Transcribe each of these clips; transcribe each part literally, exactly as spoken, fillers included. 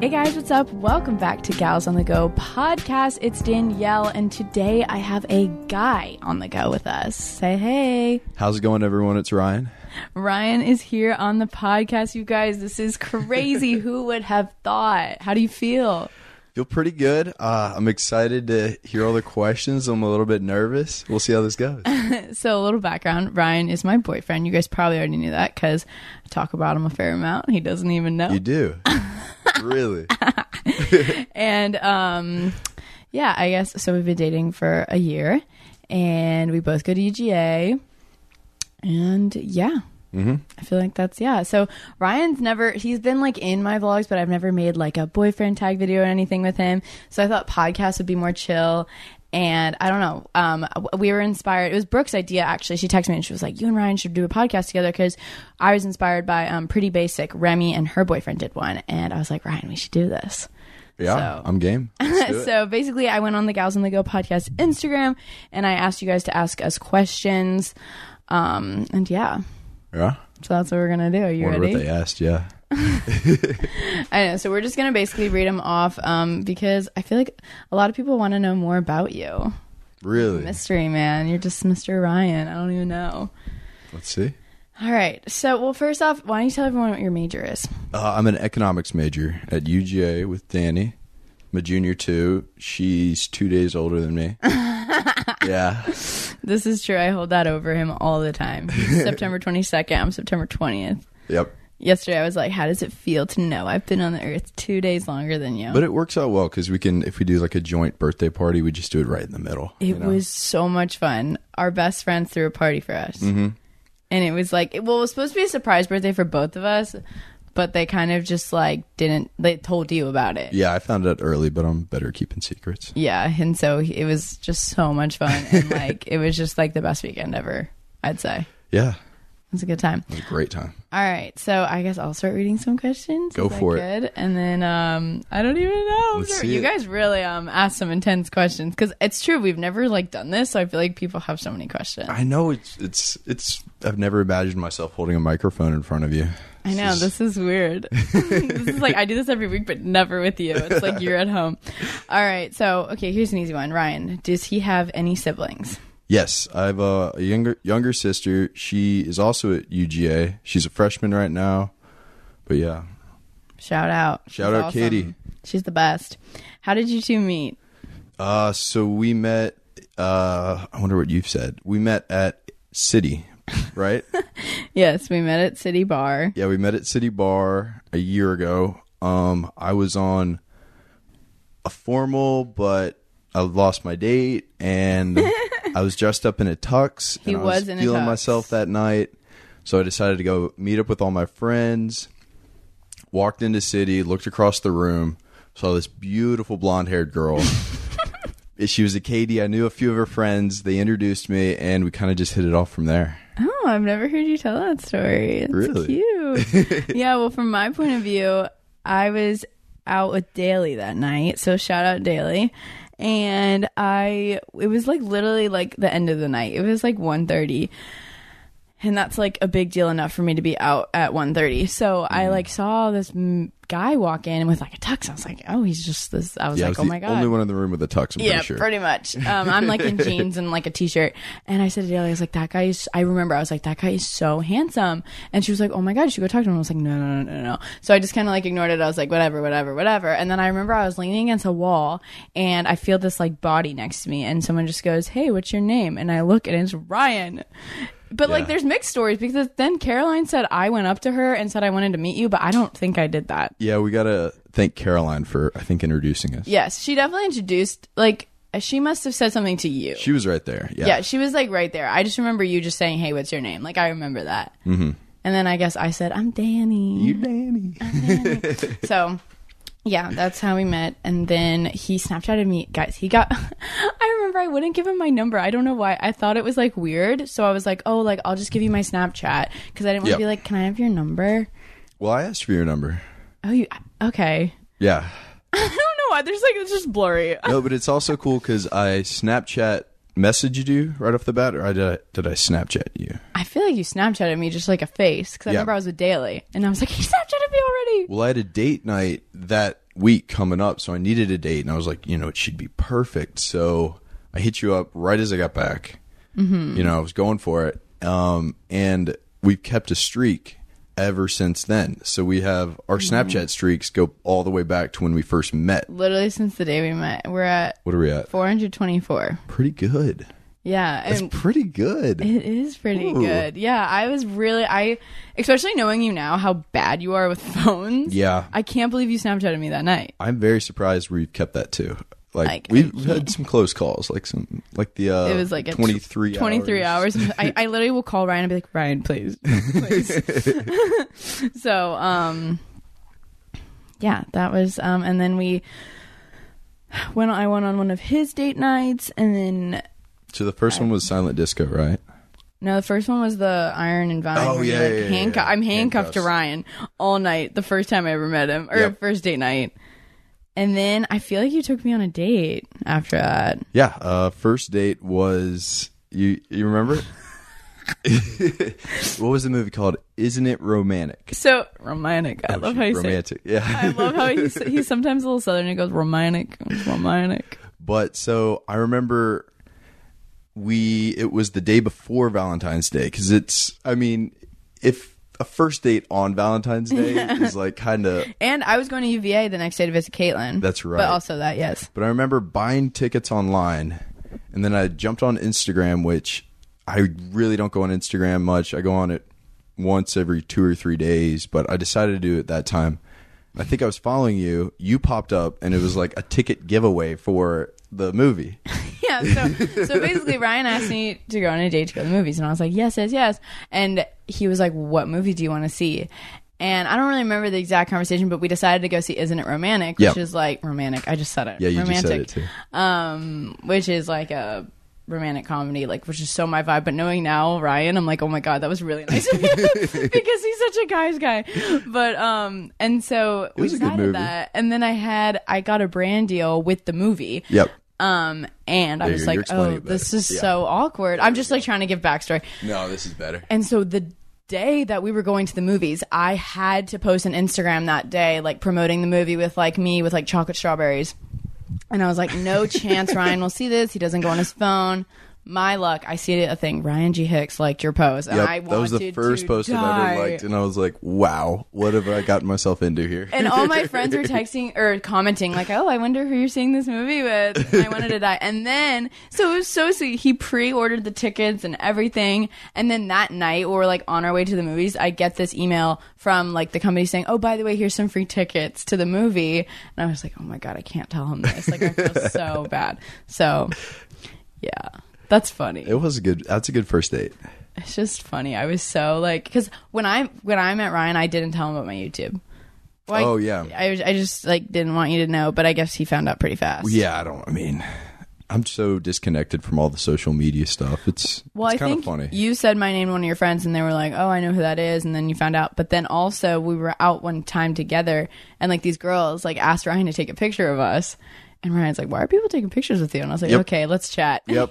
Hey guys, what's up? Welcome back to Gals on the Go podcast. It's Danielle, and today I have a guy on the go with us. Say hey. How's it going, everyone? It's Ryan. Ryan is here on the podcast, you guys. This is crazy. Who would have thought? How do you feel? Feel pretty good. Uh, I'm excited to hear all the questions. I'm a little bit nervous. We'll see how this goes. So a little background. Ryan is my boyfriend. You guys probably already knew that because I talk about him a fair amount. He doesn't even know. You do? Really? And um, yeah, I guess, so we've been dating for a year and we both go to U G A. And yeah. Mm-hmm. I feel like that's, yeah. So Ryan's never, he's been like in my vlogs, but I've never made like a boyfriend tag video or anything with him. So I thought podcasts would be more chill. And I don't know, um, we were inspired. It was Brooke's idea, actually. She texted me and she was like, you and Ryan should do a podcast together, because I was inspired by um, Pretty Basic. Remy and her boyfriend did one. And I was like, Ryan, we should do this. Yeah, so, I'm game. So basically, I went on the Gals on the Go podcast Instagram and I asked you guys to ask us questions. Um, and yeah. Yeah. So that's what we're going to do. Are you Wonder ready? what they asked, yeah. I know. So we're just going to basically read them off um, because I feel like a lot of people want to know more about you. Really? Mystery, man. You're just Mister Ryan. I don't even know. Let's see. All right. So, well, first off, why don't you tell everyone what your major is? Uh, I'm an economics major at U G A with Danny. I'm a junior too. She's two days older than me. Yeah. This is true. I hold that over him all the time. He's September twenty-second. I'm September twentieth. Yep. Yesterday I was like, how does it feel to know I've been on the earth two days longer than you? But it works out well because we can, if we do like a joint birthday party, we just do it right in the middle. It you know? was so much fun. Our best friends threw a party for us. Mm-hmm. And it was like, well, it was supposed to be a surprise birthday for both of us, but they kind of just like didn't, they told you about it. Yeah, I found out early, but I'm better at keeping secrets. Yeah, and so it was just so much fun. And like, it was just like the best weekend ever, I'd say. Yeah. It was a good time. It was a great time. All right, so I guess I'll start reading some questions. Go Is for that it. Good? And then um, I don't even know. Let's You see guys it. really um asked some intense questions, because it's true, we've never like done this, so I feel like people have so many questions. I know it's it's it's. I've never imagined myself holding a microphone in front of you. I know, This is- this is weird. This is like, I do this every week, but never with you. It's like you're at home. All right, so okay, here's an easy one. Ryan, does he have any siblings? Yes, I have a, a younger younger sister. She is also at U G A. She's a freshman right now. But yeah, Shout out. Shout She's out, Katie. She's the best. How did you two meet? uh, so we met. Uh, I wonder what you've said. We met at City, right? Yes, we met at City Bar. Yeah, we met at City Bar a year ago. Um, I was on a formal, but I lost my date, and I was dressed up in a tux. He and I was was in a feeling tux. myself that night, so I decided to go meet up with all my friends. Walked into City, looked across the room, saw this beautiful blonde-haired girl. She was a Katie. I knew a few of her friends. They introduced me, and we kind of just hit it off from there. Oh, I've never heard you tell that story. It's Really? cute. Yeah, well, from my point of view, I was out with Daly that night. So shout out Daly. And I, it was like literally like the end of the night. It was like one thirty. And that's like a big deal enough for me to be out at one thirty. So mm. I like saw this m- guy walk in with like a tux. I was like, oh, he's just this. I was yeah, like, I was oh my the God. only one in the room with a tux, I'm Yeah, pretty sure. pretty much. Um, I'm like in jeans and like a t-shirt. And I said to Daly, I was like, that guy is, I remember I was like, that guy is so handsome. And she was like, oh my God, you should go talk to him. I was like, no, no, no, no, no. So I just kind of like ignored it. I was like, whatever, whatever, whatever. And then I remember I was leaning against a wall and I feel this like body next to me. And someone just goes, hey, what's your name? And I look and it's Ryan. But, Yeah. like, there's mixed stories, because then Caroline said I went up to her and said I wanted to meet you, but I don't think I did that. Yeah, we got to thank Caroline for, I think, introducing us. Yes, she definitely introduced, like, she must have said something to you. She was right there. Yeah. Yeah, she was, like, right there. I just remember you just saying, hey, what's your name? Like, I remember that. Mm-hmm. And then I guess I said, I'm Danny. You Danny. I'm Danny. So... yeah, that's how we met. And then he Snapchatted me. Guys, he got... I remember I wouldn't give him my number. I don't know why. I thought it was, like, weird. So I was like, oh, like, I'll just give you my Snapchat. Because I didn't want to Yep. be like, can I have your number? Well, I asked for your number. Oh, you... okay. Yeah. I don't know why. There's, like, it's just blurry. No, but it's also cool because I Snapchat messaged you right off the bat, or I did I, did I Snapchat you? I feel like you Snapchatted me just, like, a face. Because I Yeah. remember I was with Daly. And I was like, he Snapchatted me already. Well, I had a date night that week coming up, so I needed a date, and I was like, you know, it should be perfect. So I hit you up right as I got back. Mm-hmm. You know, I was going for it, um, and we've kept a streak ever since then. So we have our mm-hmm. Snapchat streaks go all the way back to when we first met. Literally since the day we met. We're at what are we at? four hundred twenty-four. Pretty good. Yeah, it's pretty good. It is pretty Ooh. good. Yeah, I was really, I, especially knowing you now, how bad you are with phones. Yeah, I can't believe you Snapchatted me that night. I'm very surprised we've kept that too. Like, like we've, we've had some close calls, like some, like the uh, it was like twenty-three a twenty-three hours. hours. I, I literally will call Ryan and be like, Ryan, please, please. So, um, yeah, that was, um, and then we when I went on one of his date nights, and then. So the first I, one was Silent Disco, right? No, the first one was the Iron and Vine. Oh, yeah, like yeah, handcu- yeah. I'm handcuffed Handcuffs. to Ryan all night the first time I ever met him, or yep. first date night. And then I feel like you took me on a date after that. Yeah, uh, first date was, you You remember? What was the movie called? Isn't It Romantic? So, romantic. I oh, love how you romantic. say Romantic, yeah. I love how he's, he's sometimes a little southern and he goes, romantic. It's romantic. But, so, I remember... We it was the day before Valentine's Day, because it's I mean if a first date on Valentine's Day is like kind of, and I was going to U V A the next day to visit Caitlin. That's right. But also that, yes. But I remember buying tickets online, and then I jumped on Instagram, which I really don't go on Instagram much. I go on it once every two or three days, but I decided to do it that time. I think I was following you. You popped up, and it was like a ticket giveaway for the movie. Yeah, so so basically Ryan asked me to go on a date to go to the movies, and I was like, yes, yes, yes. And he was like, what movie do you want to see? And I don't really remember the exact conversation, but we decided to go see Isn't It Romantic, which yep. is like romantic. I just said it. Yeah, you romantic, just said it too. Um, which is like a romantic comedy, like, which is so my vibe. But knowing now Ryan, I'm like, oh my god, that was really nice of you, because he's such a guy's guy. But um, and so it we was a good decided movie. that, and then I had I got a brand deal with the movie. Yep. Um, and I there was you're, like, you're oh, this is yeah. so awkward. I'm just like trying to give backstory. No, this is better. And so the day that we were going to the movies, I had to post an Instagram that day, like promoting the movie with like me with like chocolate strawberries. And I was like, no chance Ryan will see this. He doesn't go on his phone. My luck, I see a thing. Ryan G. Hicks liked your post, and yep, I wanted that was the first to post die. I've ever liked, and I was like, "Wow, what have I gotten myself into here?" And all my friends were texting or commenting, like, "Oh, I wonder who you're seeing this movie with." And I wanted to die. And then, so it was so sweet. He pre-ordered the tickets and everything, and then that night, we were like on our way to the movies. I get this email from like the company saying, "Oh, by the way, here's some free tickets to the movie." And I was like, "Oh my god, I can't tell him this." Like, I feel so bad. So, yeah. That's funny. It was a good. That's a good first date. It's just funny. I was so like, because when I when I met Ryan, I didn't tell him about my YouTube. Well, oh I, yeah. I I just like didn't want you to know, but I guess he found out pretty fast. Well, yeah, I don't. I mean, I'm so disconnected from all the social media stuff. It's well, it's I think funny. You said my name to one of your friends, and they were like, "Oh, I know who that is," and then you found out. But then also, we were out one time together, and like these girls like asked Ryan to take a picture of us. And Ryan's like, why are people taking pictures with you? And I was like, yep. okay, let's chat. Yep.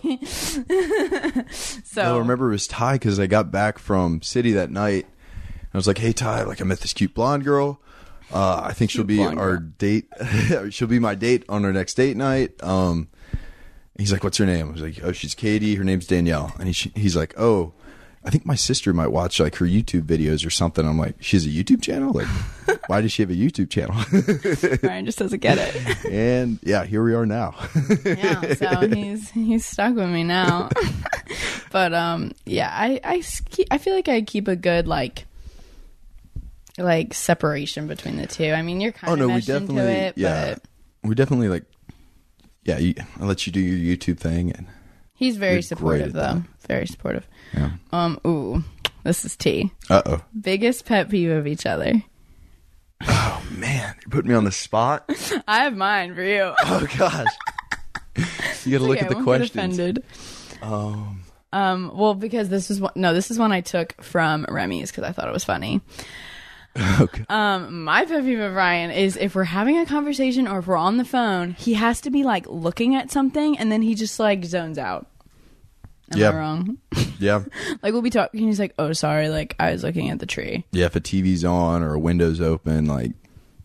So I remember it was Ty, because I got back from City that night. I was like, hey, Ty, like I met this cute blonde girl. Uh, I think she'll be our girl. date. She'll be my date on our next date night. Um, he's like, what's her name? I was like, oh, she's Katie. Her name's Danielle. And he, he's like, oh, I think my sister might watch like her YouTube videos or something. I'm like, she has a YouTube channel? Like, why does she have a YouTube channel? Ryan just doesn't get it. And yeah, here we are now. Yeah, so he's he's stuck with me now. But um, yeah, I I keep, I feel like I keep a good like like separation between the two. I mean, you're kind oh, of no, meshed we into definitely, it, yeah, but we definitely like, yeah, you, I'll let you do your YouTube thing, and he's very you're supportive though. that. Very supportive. Yeah. Um. Ooh, this is T. Uh oh. Biggest pet peeve of each other. Oh man, you put me on the spot. I have mine for you. Oh gosh. You got to look okay, at the I won't questions. Get offended. Um. Um. Well, because this is one. No, this is one I took from Remy's because I thought it was funny. Okay. Um, my pet peeve of Ryan is if we're having a conversation or if we're on the phone, he has to be like looking at something and then he just like zones out. Am yeah. I wrong? Yeah. Like we'll be talking, he's like, "Oh, sorry, like I was looking at the tree." Yeah, if a T V's on or a window's open, like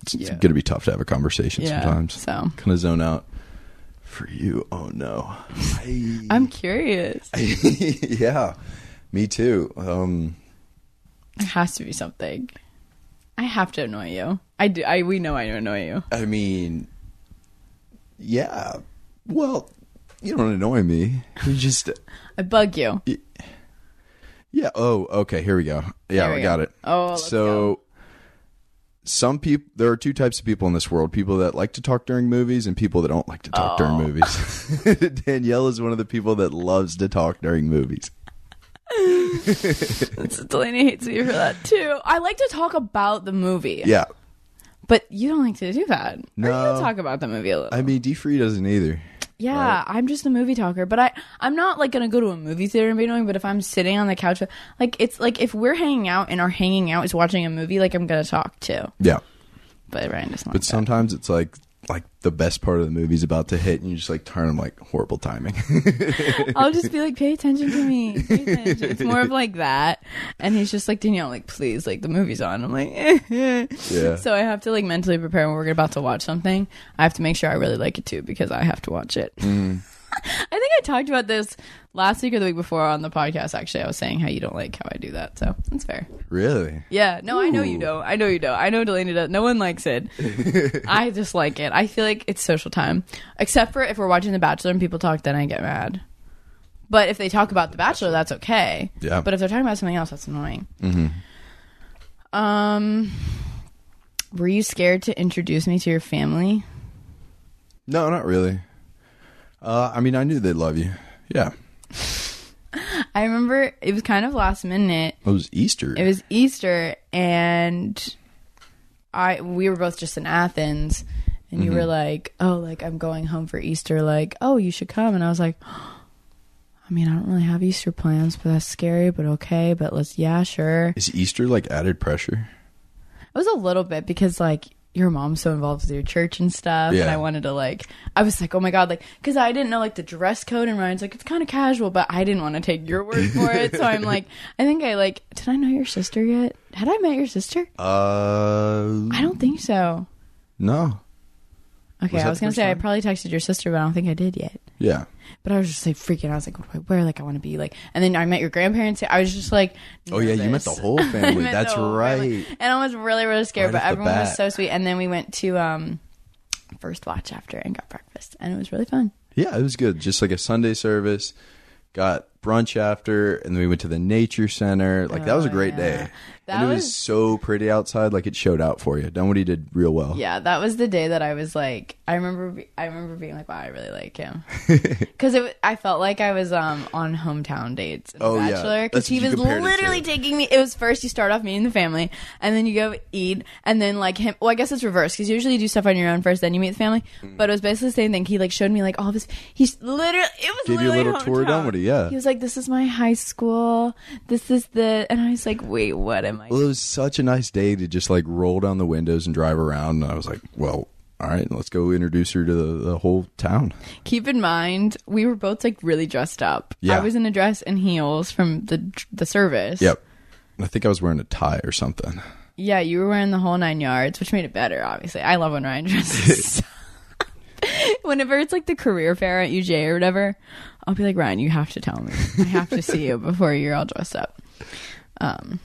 It's, Yeah. it's gonna be tough to have a conversation Yeah, sometimes. so. Kind of zone out. For you, oh no. I, I'm curious. yeah, me too. Um, It has to be something. I have to annoy you. I do. I we know I annoy you. I mean, yeah. Well, you don't annoy me. You just, I bug you. yeah. Oh, okay. Here we go. Yeah, There we I got go. it. Oh, let's so. go. Some people, there are two types of people in this world: people that like to talk during movies, and people that don't like to talk Oh. during movies. Danielle is one of the people that loves to talk during movies. Delaney hates me for that too. I like to talk about the movie. Yeah, But you don't like to do that. No. Or you talk about the movie a little. I mean, D Free doesn't either. yeah, right. I'm just a movie talker. But I, I'm not like gonna go to a movie theater and be annoying. But if I'm sitting on the couch, like it's like if we're hanging out and our hanging out is watching a movie, like I'm gonna talk too. Yeah, But Ryan doesn't. but like sometimes it's like like the best part of the movie's about to hit, and you just like turn them like horrible timing. that. I'll just be like, pay attention to me. Pay attention. It's more of like that. And he's just like, Danielle, like please, like the movie's on. I'm like, Yeah. So I have to like mentally prepare when we're about to watch something. I have to make sure I really like it too because I have to watch it. Mm. I think I talked about this last week or the week before on the podcast. Actually, I was saying how you don't like how I do that, so that's fair. Really? Yeah, no, I know you Ooh. don't. I know you don't. I know Delaney does. No one likes it. I just like it. I feel like it's social time, except for if we're watching The Bachelor and people talk, then I get mad. But if they talk about The Bachelor, that's okay. Yeah. But if they're talking about something else, that's annoying. Mm-hmm. Um, were you scared to introduce me to your family? No, not really. Uh, I mean, I knew they'd love you. Yeah. I remember it was kind of last minute. It was Easter. It was Easter, and I we were both just in Athens, and you Mm-hmm. were like, "Oh, like I'm going home for Easter. Like, oh, you should come." And I was like, "I mean, I don't really have Easter plans, but that's scary. But okay, but let's yeah, sure." Is Easter like added pressure? It was a little bit because like your mom's so involved with your church and stuff, and Yeah. I wanted to like, I was like, oh my god, like, because I didn't know like the dress code, and Ryan's like, it's kind of casual, but I didn't want to take your word for it, so I'm like, I think I like, did I know your sister yet? Had I met your sister? Uh, I don't think so. no. Okay, Was that I was the gonna first say I time? probably texted your sister, but I don't think I did yet. Yeah. But I was just like freaking out. I was like, what do I wear? Like, I want to be like. And then I met your grandparents. I was just like, Oh yeah, you met the nervous. whole I family. met That's the whole right. family. And I was really, really scared, Right but off the everyone was bat. so sweet. And then we went to um, First Watch after and got breakfast, and it was really fun. Yeah, it was good. Just like a Sunday service. Got brunch after, and then we went to the nature center. Like that was a Oh, great yeah. day. That and it was, was- so pretty outside. Like it showed out for you. Dunwoody did real well. Yeah, that was the day that I was like, I remember, be- I remember being like, wow, I really like him, because it, I felt like I was um on hometown dates in Oh, yeah. Bachelor, because That's he what you was compared it literally to. taking me. It was first you start off meeting the family, and then you go eat, and then like him. Well, I guess it's reversed because usually you do stuff on your own first, then you meet the family. Mm. But it was basically the same thing. He like showed me like all of his. He's literally it was Gave you a literally little tour of hometown. Dunwoody, yeah. He was like, "This is my high school. This is the," and I was like, "Wait, what am I?" Well, it was such a nice day to just like roll down the windows and drive around. And I was like, well, all right, let's go introduce her to the, the whole town. Keep in mind, we were both like really dressed up. Yeah. I was in a dress and heels from the the service. Yep. I think I was wearing a tie or something. Yeah, you were wearing the whole nine yards, which made it better. Obviously, I love when Ryan dresses. Whenever it's like the career fair at U J or whatever, I'll be like, Ryan, you have to tell me. I have to see you before you're all dressed up. Um.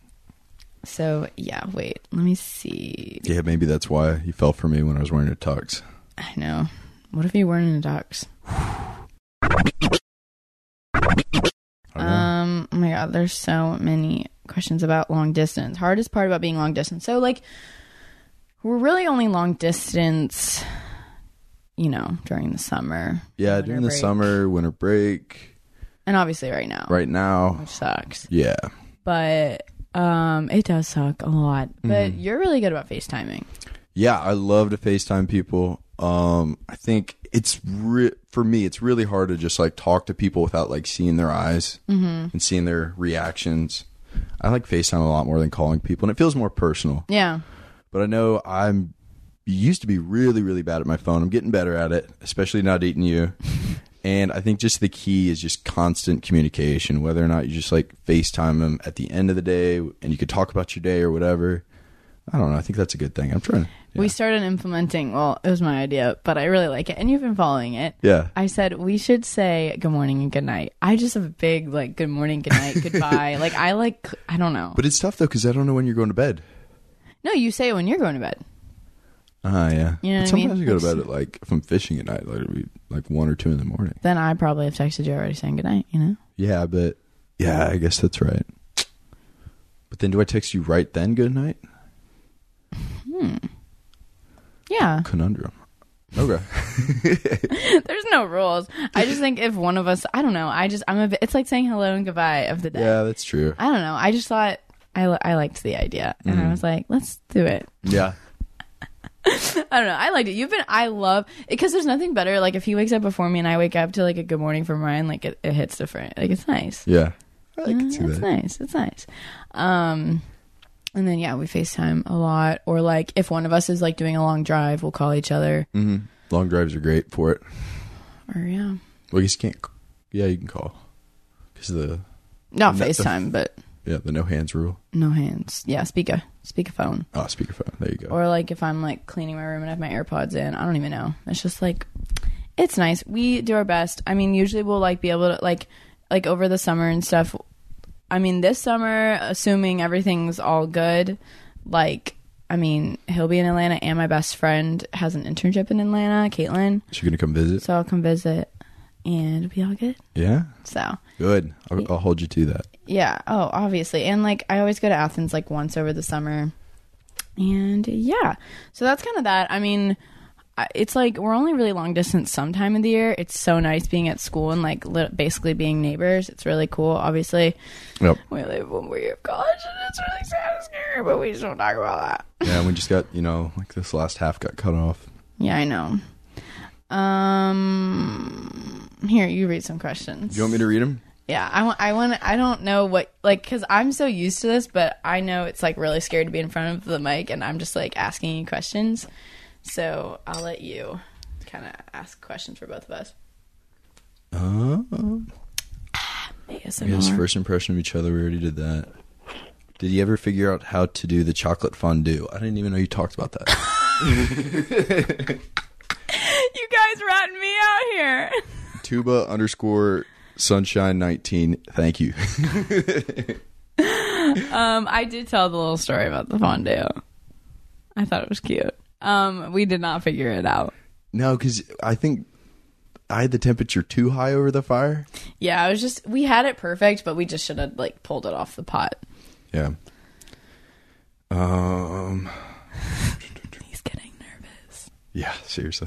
So yeah, wait. Let me see. Yeah, maybe that's why he fell for me when I was wearing a tux. I know. What if you weren't in a tux? I don't know. Um, oh my god, there's so many questions about long distance. Hardest part about being long distance. So like we're really only long distance, you know, during the summer. Yeah, winter during the break. summer, winter break, And obviously right now. right now. Which sucks. Yeah. But um it does suck a lot. But Mm-hmm. you're really good about FaceTiming. Yeah, I love to FaceTime people. Um, I think it's re- for me, it's really hard to just like talk to people without like seeing their eyes Mm-hmm. and seeing their reactions. I like FaceTime a lot more than calling people, and it feels more personal. Yeah. But I know I'm used to be really, really bad at my phone. I'm getting better at it, especially not dating you. And I think just the key is just constant communication, whether or not you just like FaceTime them at the end of the day and you could talk about your day or whatever. I don't know. I think that's a good thing. I'm trying. We started implementing, well, it was my idea, but I really like it. And you've been following it. Yeah. I said we should say good morning and good night. I just have a big, like, good morning, good night, goodbye. Like, I like, I don't know. But it's tough, though, because I don't know when you're going to bed. No, you say it when you're going to bed. Ah, uh, yeah. You know but what I mean? sometimes you go to bed at, like, if I'm fishing at night, like, it'll be like one or two in the morning. Then I probably have texted you already saying good night, you know? Yeah, but, yeah, I guess that's right. But then do I text you right then good night? Hmm. Yeah. Conundrum. Okay. There's no rules. I just think if one of us, I don't know. I just, I'm a bit, it's like saying hello and goodbye of the day. Yeah, that's true. I don't know. I just thought, I, I liked the idea. And Mm. I was like, let's do it. Yeah. I don't know. I liked it. You've been, I love, because there's nothing better. Like if he wakes up before me and I wake up to like a good morning from Ryan, like it, it hits different. Like it's nice. Yeah. I Yeah, can see it's that. nice. It's nice. Um, and then, yeah, we FaceTime a lot. Or like if one of us is like doing a long drive, we'll call each other. Mm-hmm. Long drives are great for it. Or yeah. Well, you just can't. Yeah, you can call. Because the. Not No- FaceTime, but Yeah, the no hands rule. no hands. Yeah, speak a speakerphone. Oh, speakerphone. There you go. Or like if I'm like cleaning my room and I have my AirPods in, I don't even know. It's just like, it's nice. We do our best. I mean, usually we'll like be able to like, like over the summer and stuff. I mean, this summer, assuming everything's all good, like, I mean, he'll be in Atlanta and my best friend has an internship in Atlanta, Caitlin. So you're going to come visit? So I'll come visit and it'll be all good. Yeah? So. Good. I'll, I'll hold you to that. Yeah. Oh, obviously. And like, I always go to Athens like once over the summer. And yeah. So that's kind of that. I mean, I- it's like we're only really long distance some time of the year. It's so nice being at school and like li- basically being neighbors. It's really cool. Obviously, Yep. we live when we're at college and it's really sad and scary, but we just don't talk about that. Yeah, we just got, you know, like this last half got cut off. Yeah, I know. Um, here, you read some questions. Do you want me to read them? Yeah, I want. I want. I don't know what like because I'm so used to this, but I know it's like really scary to be in front of the mic, and I'm just like asking you questions. So I'll let you kind of ask questions for both of us. Uh, A S I M R. guess first impression of each other, we already did that. Did you ever figure out how to do the chocolate fondue? I didn't even know you talked about that. You guys ratting me out here. Tuba underscore sunshine nineteen. Thank you. Um, I did tell the little story about the fondue. I thought it was cute. Um, we did not figure it out. No, because I think I had the temperature too high over the fire. Yeah, I was just we had it perfect, but we just should have like pulled it off the pot. Yeah. Um. He's getting nervous. Yeah, seriously.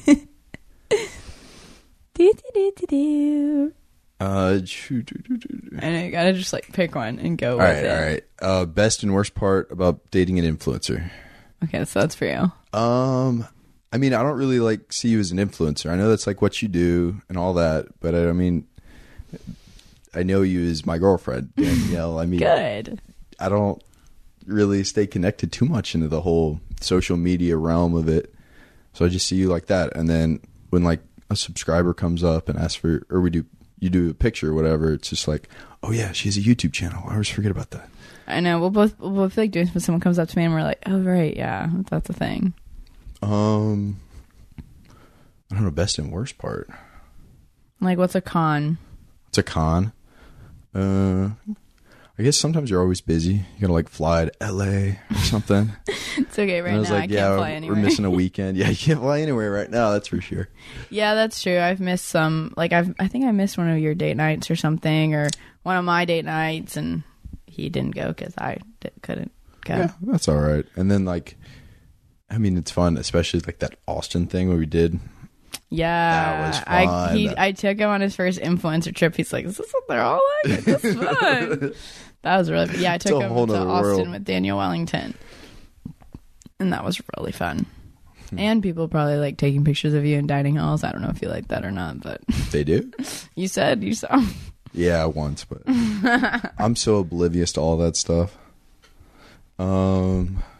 Do, do, do, do, do. Uh. choo- choo- choo- choo- choo. I know you gotta just like pick one and go All with right, it. all right. Uh, best and worst part about dating an influencer. Okay, so that's for you. Um, I mean, I don't really like see you as an influencer. I know that's like what you do and all that, but I, I mean, I know you as my girlfriend, Danielle. I mean, Good. I don't really stay connected too much into the whole social media realm of it, so I just see you like that. And then when like a subscriber comes up and asks for, or we do, you do a picture or whatever, it's just like, oh yeah, she has a YouTube channel. I always forget about that. I know. We'll both we'll both feel like doing this when someone comes up to me and we're like, oh right, yeah, that's a thing. Um, I don't know, best and worst part. Like, what's a con? It's a con. Uh, I guess sometimes you're always busy. You gotta like fly to L A or something. It's okay right And I was now. like, I can't yeah, fly we're anywhere. missing a weekend. Yeah, you can't fly anywhere right now. That's for sure. Yeah, that's true. I've missed some. Like, I've I think I missed one of your date nights or something, or one of my date nights, and he didn't go because I d- couldn't go. Yeah, that's all right. And then like, I mean, it's fun, especially like that Austin thing where we did. Yeah, That was I fun. he I took him on his first influencer trip. He's like, "Is this what they're all like? This is fun." That was really yeah. I It's took a him whole to nother Austin world. with Daniel Wellington, and that was really fun. Hmm. And people probably like taking pictures of you in dining halls. I don't know if you like that or not, but They do? you said you saw. Yeah, once, but I'm so oblivious to all that stuff. Um,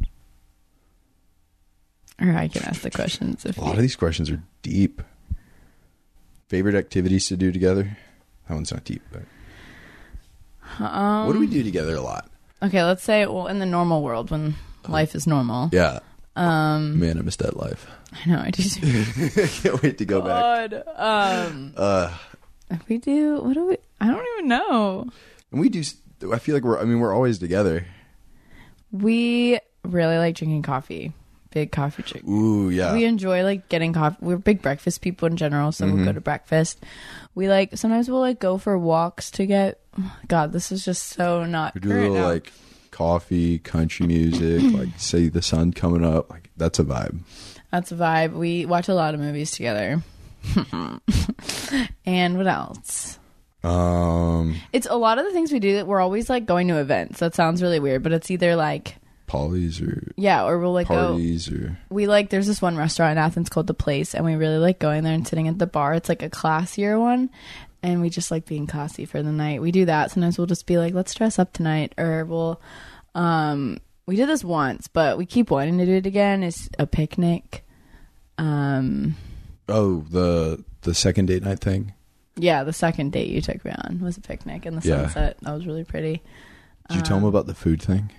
Or I can ask the questions if a lot you. of these questions are deep. Favorite activities to do together? That one's not deep, but Um, what do we do together a lot? Okay, let's say well in the normal world when life is normal. Yeah. Um, Man, I miss that life. I know, I do too. I can't wait to go back. God. Um, Uh, if we do, what do we, I don't even know. and we do, I feel like we're, I mean, we're always together. We really like drinking coffee. Big coffee drink. Ooh, yeah. We enjoy like getting coffee. We're big breakfast people in general, so Mm-hmm. we'll go to breakfast. We like sometimes we'll like go for walks to get. God, this is just so not. We do a current little now. like coffee, country music, like say the sun coming up. Like that's a vibe. That's a vibe. We watch a lot of movies together. And what else? Um, It's a lot of the things we do that we're always like going to events. That sounds really weird, but it's either like Polly's or yeah, or we'll like go. parties or We like there's this one restaurant in Athens called The Place, and we really like going there and sitting at the bar. It's like a classier one, and we just like being classy for the night. We do that. Sometimes we'll just be like, let's dress up tonight, or we'll um we did this once, but we keep wanting to do it again. It's a picnic. Um oh the the second date night thing. yeah, the second date you took me on was a picnic in the Yeah. sunset. That was really pretty. Did you tell him about the food thing?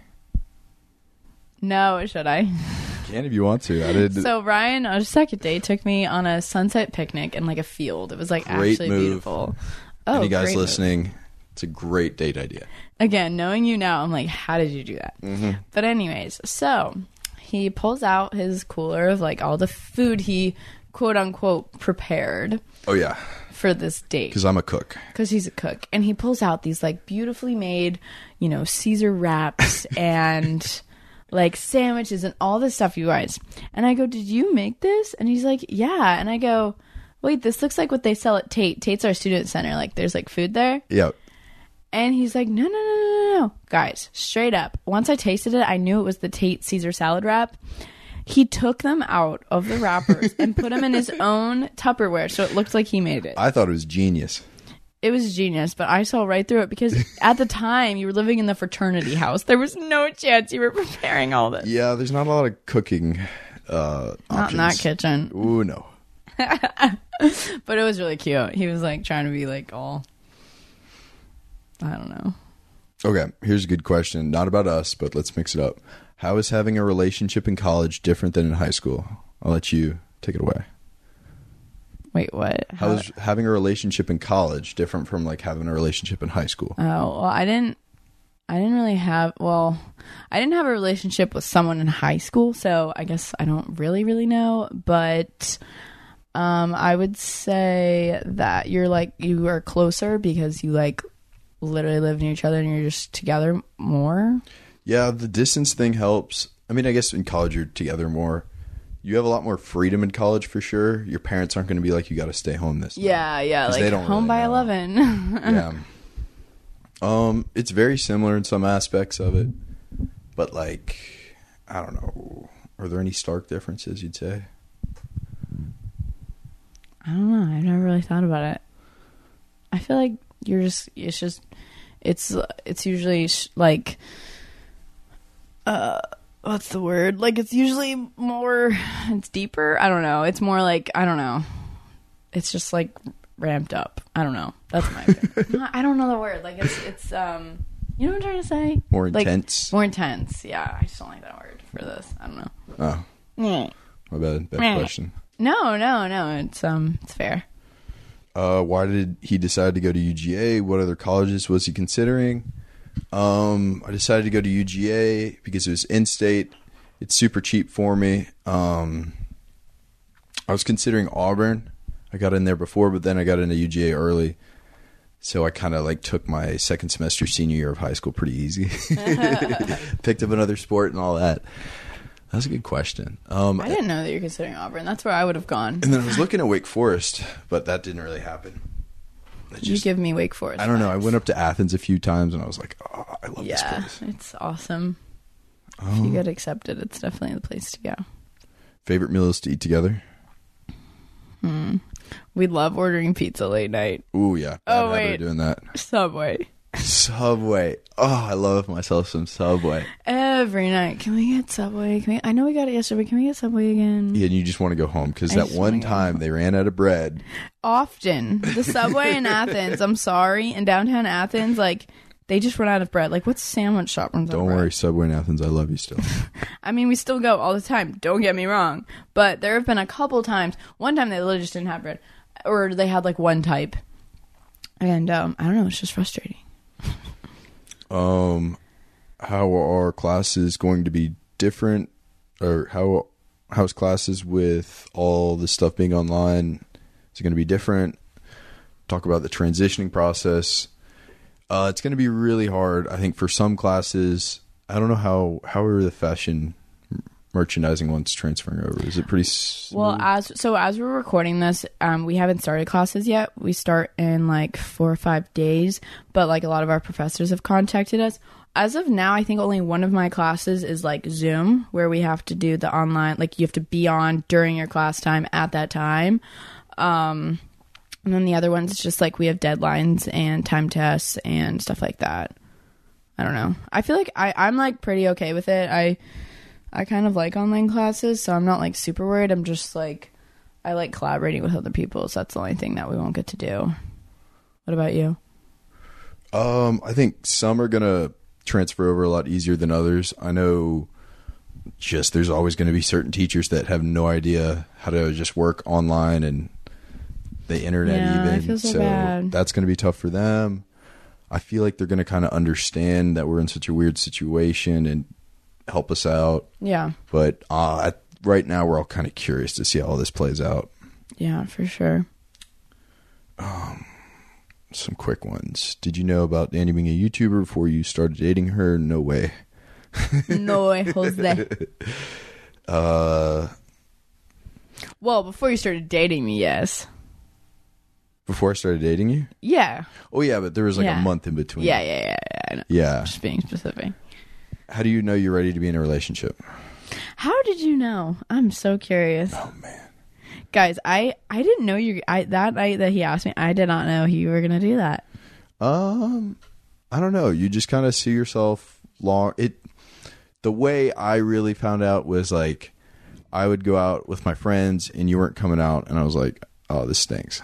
No, should I? Can if you want to. I did. So Ryan, on a second date, took me on a sunset picnic in like a field. It was like Great actually move. beautiful. Oh, Any guys great move. listening? It's a great date idea. Again, knowing you now, I'm like, how did you do that? Mm-hmm. But anyways, so he pulls out his cooler of like all the food he quote unquote prepared Oh yeah, for this date because I'm a cook. because he's a cook, and he pulls out these like beautifully made, you know, Caesar wraps and like sandwiches and all this stuff, you guys. And I go, did you make this? And he's like, yeah. And I go, wait, this looks like what they sell at Tate. Tate's our student center. Like there's like food there. Yeah. And he's like, no, no, no, no, no, no. Guys, straight up. Once I tasted it, I knew it was the Tate Caesar salad wrap. He took them out of the wrappers and put them in his own Tupperware, so it looked like he made it. I thought it was genius. It was genius, but I saw right through it because at the time you were living in the fraternity house. There was no chance you were preparing all this. Yeah, there's not a lot of cooking uh, Not in that options. kitchen. Ooh, no. But it was really cute. He was like trying to be like all, I don't know. Okay, here's a good question. Not about us, but let's mix it up. How is having a relationship in college different than in high school? I'll let you take it away. Wait, what? How is having a relationship in college different from like having a relationship in high school? Oh, well, I didn't I didn't really have well, I didn't have a relationship with someone in high school, so I guess I don't really really know, but um I would say that you're like you are closer because you like literally live near each other and you're just together more. Yeah, the distance thing helps. I mean, I guess in college you're together more. You have a lot more freedom in college for sure. Your parents aren't going to be like, you got to stay home this night. Yeah, yeah, 'Cause like they don't home really by know. eleven. Yeah. Um, it's very similar in some aspects of it, but like, I don't know. Are there any stark differences you'd say? I don't know. I've never really thought about it. I feel like you're just, it's just, it's, it's usually sh- like, uh, what's the word? Like, it's usually more, it's deeper. I don't know. It's more like, I don't know. It's just like ramped up. I don't know. That's my opinion. I don't know the word. Like, it's, it's, um, you know what I'm trying to say? More Like, intense? more intense. Yeah. I just don't like that word for this. I don't know. Oh, Yeah. my bad. Bad Meh. question. No, no, no. It's, um, it's fair. Uh, why did he decide to go to U G A? What other colleges was he considering? Um, I decided to go to U G A because it was in-state. It's super cheap for me. Um, I was considering Auburn. I got in there before, but then I got into U G A early. So I kind of like took my second semester senior year of high school pretty easy. Picked up another sport and all that. That's a good question. Um, I didn't know that you're considering Auburn. That's where I would have gone. and then I was looking at Wake Forest, but that didn't really happen. I You just- give me Wake Forest. I don't know. I vibes. went up to Athens a few times and I was like, oh, I love Yeah, this place. it's awesome. If Um, you get accepted, it's definitely the place to go. favorite meals to eat together? Hmm. We love ordering pizza late night. Ooh, yeah. Oh, Bad habit of wait. doing that. Subway. Subway. Oh, I love myself some Subway. Every night. Can we get Subway? Can we? I know we got it yesterday, but can we get Subway again? Yeah, and you just want to go home because I that just wanna one go time home. they ran out of bread. Often. The Subway in Athens, I'm sorry, in downtown Athens, like, they just run out of bread. Like, what sandwich shop runs out of Don't bread? worry, Subway in Athens. I love you still. I mean, we still go all the time. Don't get me wrong. But there have been a couple times. One time they literally just didn't have bread. Or they had, like, one type. And, um, I don't know. It's just frustrating. um, how are classes going to be different? Or how how's classes with all the stuff being online? Is it going to be different? Talk about the transitioning process. Uh, it's going to be really hard, I think, for some classes. I don't know how how are the fashion merchandising ones transferring over. Is it pretty smooth? Well, as so as we're recording this, um, we haven't started classes yet. We start in like four or five days, but like a lot of our professors have contacted us. As of now, I think only one of my classes is like Zoom, where we have to do the online, like you have to be on during your class time at that time. Um, and then the other ones, it's just like we have deadlines and time tests and stuff like that. I don't know. I feel like I, I'm like pretty okay with it. I I kind of like online classes, so I'm not like super worried. I'm just like, I like collaborating with other people, so that's the only thing that we won't get to do. What about you? Um, I think some are going to transfer over a lot easier than others. I know just there's always going to be certain teachers that have no idea how to just work online and the internet Yeah, even. I feel so so bad. That's going to be tough for them. I feel like they're going to kind of understand that we're in such a weird situation and help us out. Yeah. But uh, right now we're all kind of curious to see how all this plays out. Yeah, for sure. Um, some quick ones. Did you know about Andy being a YouTuber before you started dating her? No way. No way, Jose. Uh, Well, before you started dating me, yes. before I started dating you? Yeah. Oh, yeah, but there was like Yeah. a month in between. Yeah, yeah, yeah, yeah. I know. Yeah. Just being specific. How do you know you're ready to be in a relationship? How did you know? I'm so curious. Oh, man. Guys, I, I didn't know you. I that night that he asked me, I did not know you were going to do that. Um, I don't know. You just kind of see yourself long. It, the way I really found out was like, I would go out with my friends and you weren't coming out. And I was like, oh, this stinks.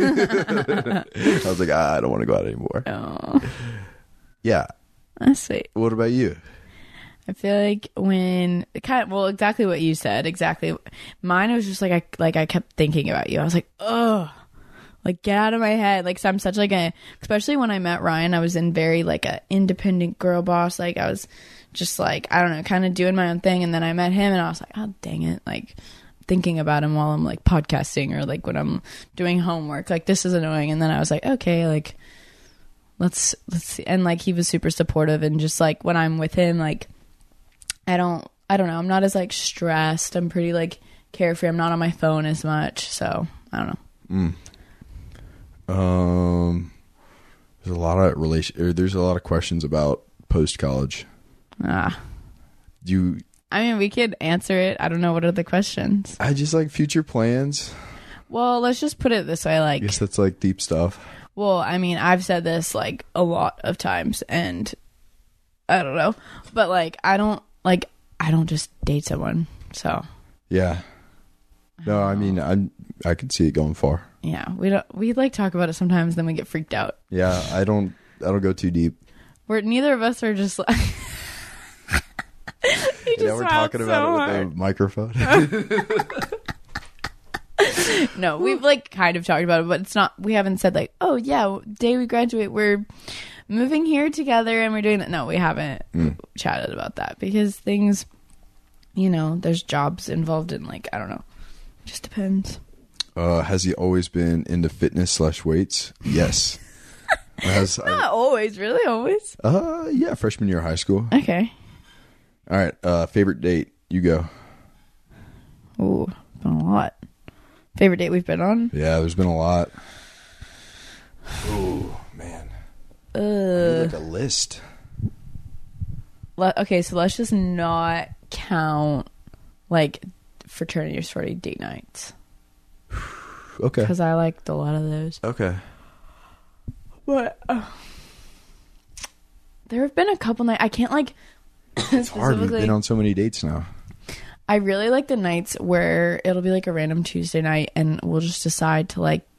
I was like, ah, I don't want to go out anymore. Oh, Yeah. that's sweet. What about you? I feel like when kind of, well, exactly what you said. Exactly. Mine was just like I like I kept thinking about you. I was like, oh, like get out of my head. Like so I'm such like a, especially when I met Ryan, I was in very like a independent girl boss. Like I was just like I don't know, kind of doing my own thing. And then I met him, and I was like, oh dang it, like thinking about him while I'm like podcasting or like when I'm doing homework. Like this is annoying. And then I was like, okay, like let's let's see. And like he was super supportive, and just like when I'm with him, like. I don't, I don't know. I'm not as like stressed. I'm pretty like carefree. I'm not on my phone as much. So I don't know. Mm. Um, there's a lot of relation. Or there's a lot of questions about post college. Ah, Do you? I mean, we could answer it. I don't know. What are the questions? I just like future plans. Well, let's just put it this way. I Like, guess that's like deep stuff. well, I mean, I've said this like a lot of times, and I don't know, but like, I don't like, I don't just date someone. So Yeah. No, I mean, I'm. I could see it going far. yeah, we don't. We like talk about it sometimes, then we get freaked out. Yeah, I don't. I don't go too deep. We're neither of us are just like. You Yeah, just we're smiled talking so about hard. it with the microphone. No, we've like kind of talked about it, but it's not. We haven't said like, oh yeah, day we graduate, we're moving here together and we're doing that. No, we haven't Mm. chatted about that because things, you know, there's jobs involved in like I don't know, it just depends. Uh, has he always been into fitness slash weights? Yes. Has, I, Not always, really, always. uh, yeah, freshman year of high school. Okay. All right. Uh, favorite date? You go. Ooh, been a lot. Favorite date we've been on? Yeah, there's been a lot. Oh man. I need Uh, like a list. le- okay, so let's just not count like fraternity or sorority date nights Okay. because I liked a lot of those. Okay. But uh, there have been a couple nights I can't like. It's hard. We've been on so many dates now. I really like the nights where it'll be like a random Tuesday night and we'll just decide to like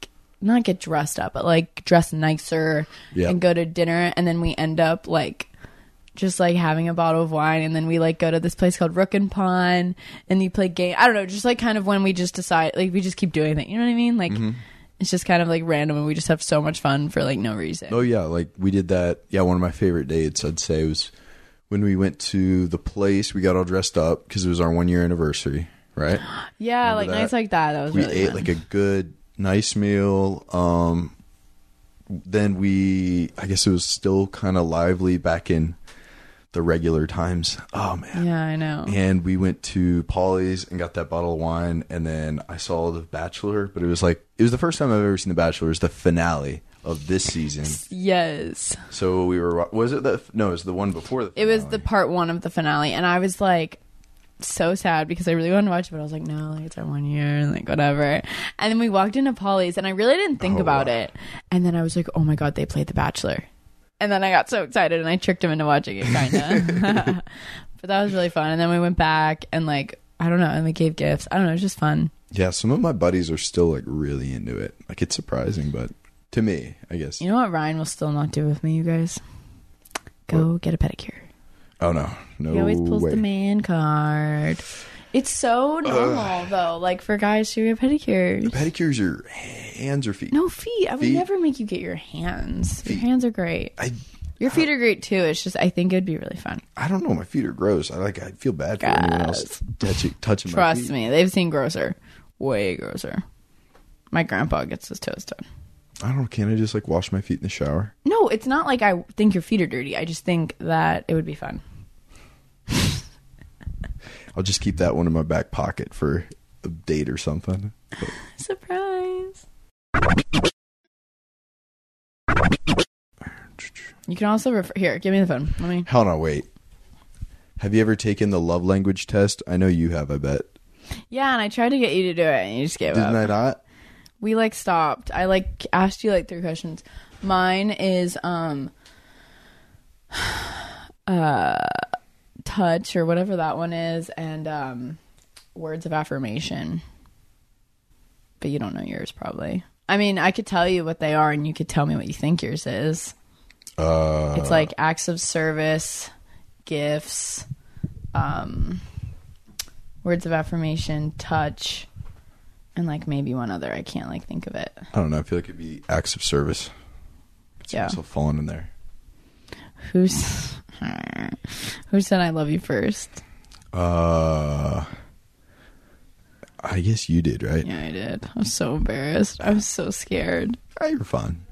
not get dressed up, but like dress nicer Yeah. and go to dinner. And then we end up like just like having a bottle of wine. And then we like go to this place called Rook and Pawn and you play game. I don't know, just like kind of when we just decide, like we just keep doing that. You know what I mean? Like Mm-hmm. it's just kind of like random and we just have so much fun for like no reason. Oh yeah, like we did that. Yeah, one of my favorite dates, I'd say, was when we went to the place. We got all dressed up because it was our one year anniversary, right? Yeah, Remember like that? nights like that. That was We really ate fun. like a good, nice meal. Um, then we, I guess it was still kind of lively back in the regular times. Oh man. Yeah, I know. And we went to Polly's and got that bottle of wine. And then I saw The Bachelor, but it was like, it was the first time I've ever seen The Bachelor. It was the finale of this season. Yes. So we were, was it the, no, it was the one before the It finale. was the part one of the finale. And I was like so sad because I really wanted to watch it, but I was like, no, like it's our one year and like whatever. And then we walked into Polly's and I really didn't think Oh, about wow. it. And then I was like, oh my God, they played The Bachelor. And then I got so excited and I tricked him into watching it, kind of. But that was really fun. And then we went back and like, I don't know, and we gave gifts. I don't know, it was just fun. Yeah, some of my buddies are still like really into it. Like it's surprising, but to me, I guess. You know what Ryan will still not do with me, you guys? Go get a pedicure. Oh no, no He always pulls way. the man card. It's so normal, though. Like, for guys to get pedicures. Pedicures are hands or feet? No, feet. I would Feet? never make you get your hands. Your Feet. hands are great. I Your feet are great, too. It's just, I think it'd be really fun. I don't know. My feet are gross. I like. I feel bad for anyone else touching, touching my Trust feet. me. They've seen grosser. Way grosser. My grandpa gets his toes done. I don't know. Can I just like wash my feet in the shower? No, it's not like I think your feet are dirty. I just think that it would be fun. I'll just keep that one in my back pocket for a date or something. But Surprise. You can also refer. Here, give me the phone. Let me. hold on, wait. Have you ever taken the love language test? I know you have. I bet. Yeah, and I tried to get you to do it, and you just gave Didn't up. I not? We like stopped. I like asked you like three questions. Mine is um uh touch or whatever that one is, and um words of affirmation. But you don't know yours probably. I mean, I could tell you what they are and you could tell me what you think yours is. Uh, It's like acts of service, gifts, um words of affirmation, touch, and like maybe one other. I can't like think of it. I don't know. I feel like it'd be acts of service. I could see Yeah. myself falling in there. Who's who said I love you first? Uh, I guess you did, right? Yeah, I did. I was so embarrassed. I was so scared. Oh, you're fine.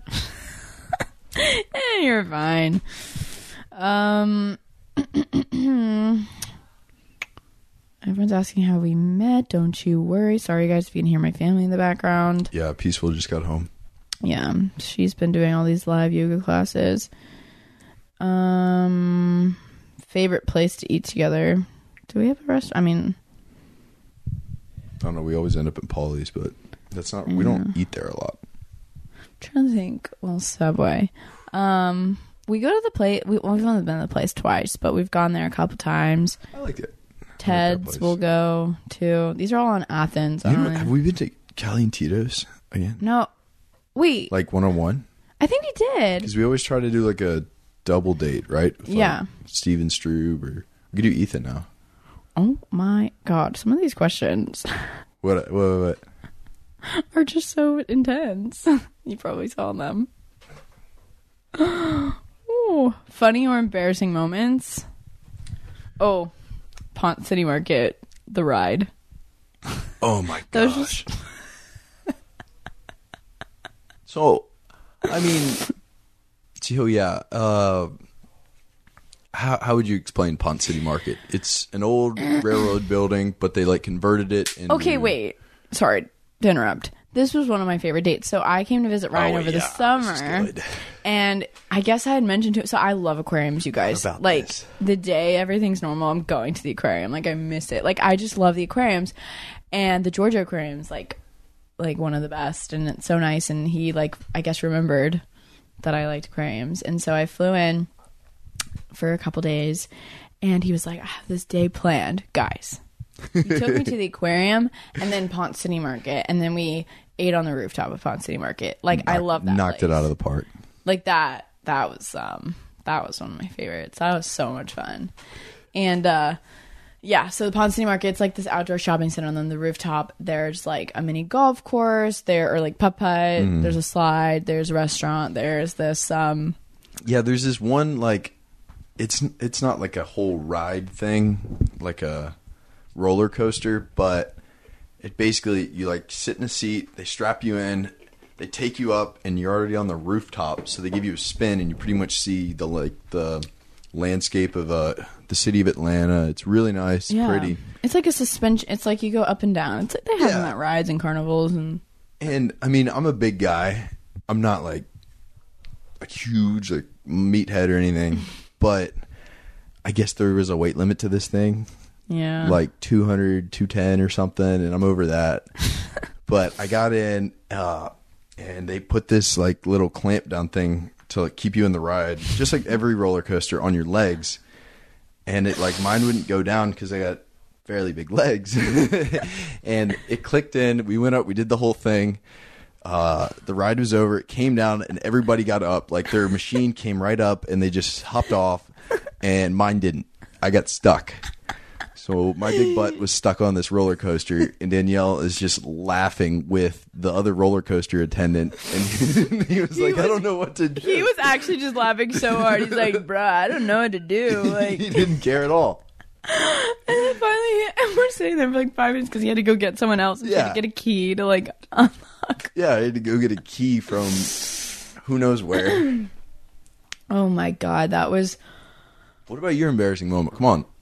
Eh, you're fine. Um, everyone's asking how we met. Don't you worry. Sorry, guys, if you can hear my family in the background. Yeah, Peaceful just got home. Yeah, she's been doing all these live yoga classes. Um, favorite place to eat together. Do we have a restaurant? I mean, I don't know. We always end up in Polly's, but that's not. We don't eat there a lot. I'm trying to think. Well, Subway. Um, we go to the place. We, well, we've only been to the place twice, but we've gone there a couple times. I liked it. Ted's place. will go to. These are all in Athens. I You don't know, really- have we been to Cali and Tito's again? no, wait. Like one on one? I think we did. Because we always try to do like a double date, right? With, like, Yeah. Steven Strube, or we could do Ethan now. Oh my god! Some of these questions What? What? What? what? are just so intense. You probably saw them. Ooh, funny or embarrassing moments. Oh, Pont City Market, the ride. Oh my Those gosh! So, I mean, so yeah. Uh, how how would you explain Pont City Market? It's an old railroad building, but they like converted it into. Okay, wait. Sorry to interrupt. This was one of my favorite dates. So I came to visit Ryan Oh, over the yeah, this is summer. good. And I guess I had mentioned to so I love aquariums, you guys. About Like this. the day everything's normal, I'm going to the aquarium. Like I miss it. Like I just love the aquariums. And the Georgia aquarium's like like one of the best, and it's so nice. And he like I guess remembered that I liked aquariums. And so I flew in for a couple days and he was like, I have this day planned. Guys, You took me to the aquarium and then Ponce City Market, and then we ate on the rooftop of Ponce City Market. Like, I love that Knocked place. it out of the park. Like, that, that was, um, that was one of my favorites. That was so much fun. And, uh, yeah, so the Ponce City Market, it's like this outdoor shopping center, and then the rooftop, there's like a mini golf course, there, or like putt-putt, mm. there's a slide, there's a restaurant, there's this, um... Yeah, there's this one, like, it's it's not like a whole ride thing, like a roller coaster, but it basically, you like sit in a seat, they strap you in, they take you up, and you're already on the rooftop, so they give you a spin, and you pretty much see the, like, the... landscape of uh the city of Atlanta. It's really nice. Yeah. Pretty. It's like a suspension. It's like you go up and down. It's like they have Yeah. them at rides and carnivals. And And I mean, I'm a big guy. I'm not like a huge like meathead or anything, but I guess there was a weight limit to this thing. Yeah. Like two hundred, two ten or something, and I'm over that. But I got in uh and they put this like little clamp down thing to like keep you in the ride, just like every roller coaster, on your legs. And it like mine wouldn't go down because I got fairly big legs. And it clicked in. We went up. We did the whole thing. Uh, the ride was over. It came down, and everybody got up. Like their machine came right up, and they just hopped off. And mine didn't. I got stuck. So my big butt was stuck on this roller coaster, and Danielle is just laughing with the other roller coaster attendant, and he was like, he was, "I don't know what to do." He was actually just laughing so hard. He's like, "Bruh, I don't know what to do." Like he didn't care at all. And then finally, and we're sitting there for like five minutes because he had to go get someone else. And Yeah. He had to get a key to like unlock. Yeah, I had to go get a key from who knows where. Oh my god, that was. What about your embarrassing moment? Come on.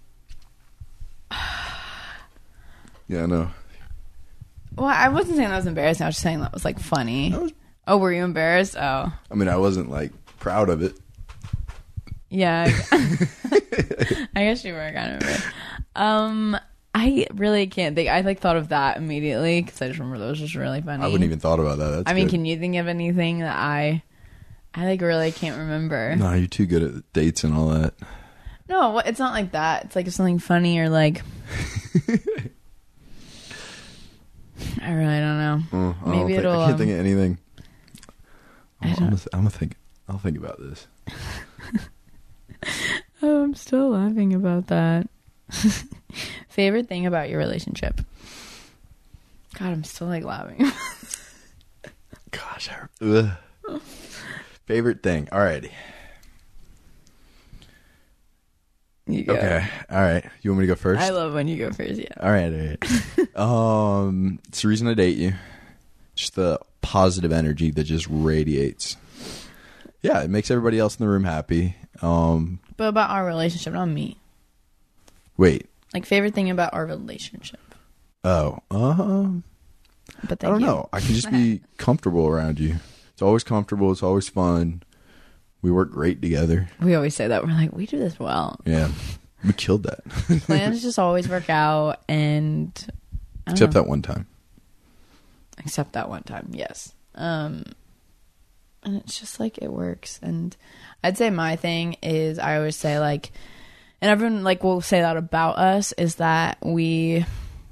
Yeah, I know. Well, I wasn't saying that was embarrassing. I was just saying that was like funny. That was- Oh, were you embarrassed? Oh, I mean, I wasn't like proud of it. yeah. I, I guess you were kind of. Embarrassed. Um, I really can't think. I like thought of that immediately because I just remember that was just really funny. I wouldn't even thought about that. That's I mean, good. can you think of anything that I, I like really can't remember? No, you're too good at dates and all that. No, what- it's not like that. It's like if something funny or like. I really don't know. Oh, I Maybe don't think, it'll. I can't um, think of anything. I I'm, don't- I'm, gonna, I'm gonna think. I'll think about this. Oh, I'm still laughing about that. Favorite thing about your relationship? God, I'm still like laughing. Gosh, I, ugh. Favorite thing. Alrighty. You go. Okay. All right. You want me to go first? I love when you go first. Yeah. All right. All right. um, it's the reason I date you. Just the positive energy that just radiates. Yeah, it makes everybody else in the room happy. Um, But about our relationship, not me. wait. Like favorite thing about our relationship. Oh. Um. But I thank don't you. know. I can just be comfortable around you. It's always comfortable. It's always fun. We work great together. We always say that. We're like, we do this well. Yeah. We killed that. Plans just always work out, and I don't Except know. that one time. Except that one time, yes. Um, and it's just like it works. And I'd say my thing is I always say like, and everyone like will say that about us is that we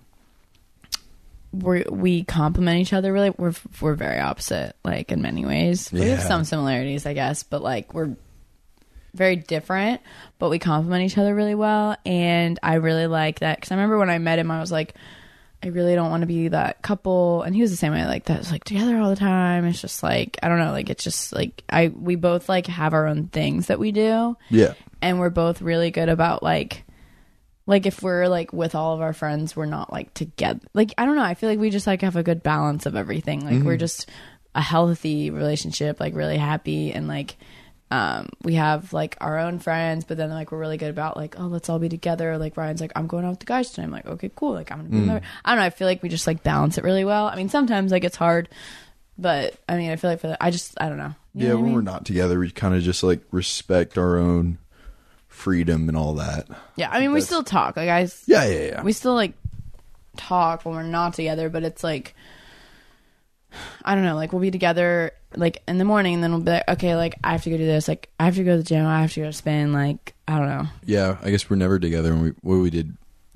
we we complement each other really. We're we're very opposite, like in many ways. We have Yeah. some similarities, I guess, but like we're very different, but we complement each other really well. And I really like that because I remember when I met him, I was like, I really don't want to be that couple. And he was the same way, like that. It's like together all the time. It's just like, I don't know, like it's just like I we both like have our own things that we do, Yeah. and we're both really good about like like if we're like with all of our friends, we're not like together. Like I don't know, I feel like we just like have a good balance of everything. Like we're just a healthy relationship, like really happy, and like um we have like our own friends, but then like we're really good about like, oh, let's all be together. Like Ryan's like, I'm going out with the guys tonight. I'm like, okay, cool. Like I'm gonna be mm. I don't know, I feel like we just like balance it really well. I mean, sometimes like it's hard, but I mean, I feel like for the, I just I don't know. You Yeah, know what when I mean? we're not together, we kind of just like respect our own freedom and all that. Yeah, I mean, we That's- still talk. Like I, s- Yeah, yeah, yeah. we still like talk when we're not together, but it's like I don't know, like we'll be together like in the morning, and then we'll be like, okay, like I have to go do this, like I have to go to the gym, I have to go spin, like I don't know. Yeah, I guess we're never together. And we what we did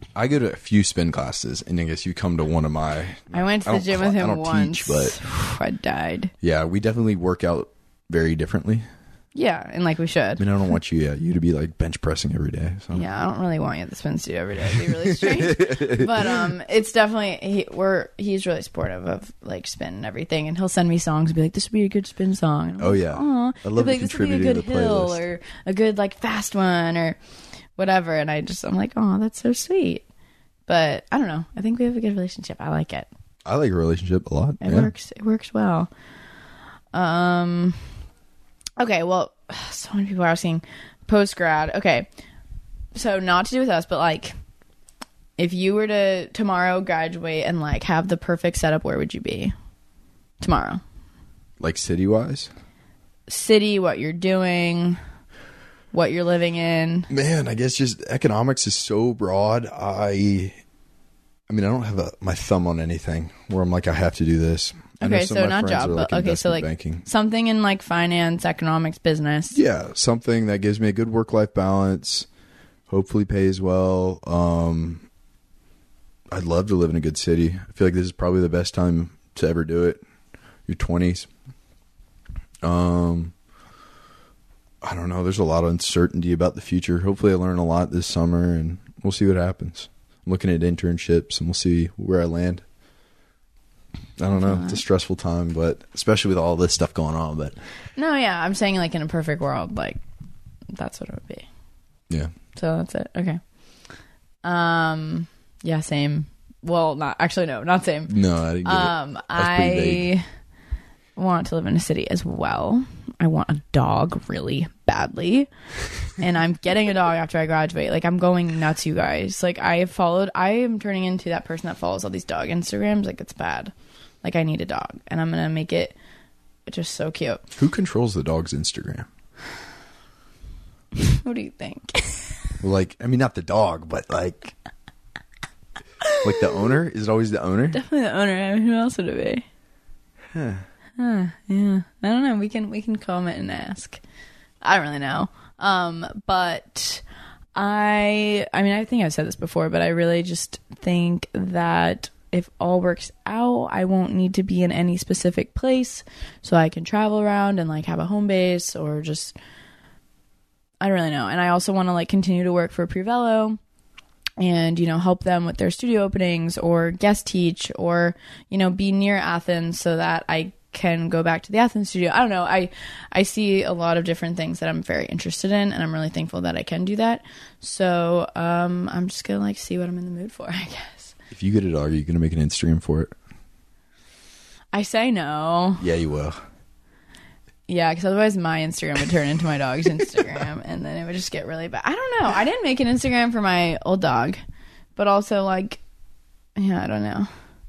I go to a few spin classes, and I guess you come to one of my. I went to I the don't gym cla- with I him don't once. teach, but I died. yeah, we definitely work out very differently. Yeah, and like we should. I mean, I don't want you, yeah, you to be like bench pressing every day. So. Yeah, I don't really want you at the spin studio every day. It'd be really strange. But um, it's definitely he, we're he's really supportive of like spin and everything, and he'll send me songs and be like, "This would be a good spin song." And I'm Oh like, yeah, Aw. I love He'll be like, "This would be a contributing good to the hill playlist. or a good like fast one or whatever." And I just I'm like, "Oh, that's so sweet." But I don't know. I think we have a good relationship. I like it. I like a relationship a lot. It yeah. works. It works well. Um. Okay. Well, so many people are asking post grad. Okay. So not to do with us, but like, if you were to tomorrow graduate and like have the perfect setup, where would you be tomorrow? Like city wise. City, what you're doing, what you're living in. Man, I guess just economics is so broad. I, I mean, I don't have a, my thumb on anything where I'm like, I have to do this. I know Okay, some so of my not friends job, are, but like, okay, so investment like banking. something in like finance, economics, business. Yeah, something that gives me a good work-life balance, hopefully pays well. Um, I'd love to live in a good city. I feel like this is probably the best time to ever do it. Your twenties. Um, I don't know. There's a lot of uncertainty about the future. Hopefully I learn a lot this summer, and we'll see what happens. I'm looking at internships, and we'll see where I land. I don't know. It's a stressful time, but especially with all this stuff going on. But No, yeah, I'm saying like in a perfect world, like that's what it would be. yeah, So that's it. Okay. Um. Yeah. Same. Well, not actually. No, not same. no, I didn't get Um. it. That's pretty vague. I want to live in a city as well. I want a dog really badly, and I'm getting a dog after I graduate. Like I'm going nuts, you guys. Like I followed. I am turning into that person that follows all these dog Instagrams. Like it's bad. Like I need a dog, and I'm gonna make it just so cute. Who controls the dog's Instagram? What do you think? Like, I mean, not the dog, but like, like the owner. Is it always the owner? Definitely the owner. I mean, who else would it be? Huh. Huh, yeah. I don't know. We can we can comment and ask. I don't really know. Um, but I I mean I think I've said this before, but I really just think that if all works out, I won't need to be in any specific place, so I can travel around and like have a home base or just I don't really know. And I also want to like continue to work for Prevelo and, you know, help them with their studio openings or guest teach or, you know, be near Athens so that I can go back to the Athens studio. I don't know. I, I see a lot of different things that I'm very interested in, and I'm really thankful that I can do that. So, um, I'm just going to like see what I'm in the mood for, I guess. If you get a dog, are you going to make an Instagram for it? I say no. Yeah, you will. Yeah, because otherwise my Instagram would turn into my dog's Instagram, and then it would just get really bad. I don't know. I didn't make an Instagram for my old dog, but also like, yeah, I don't know.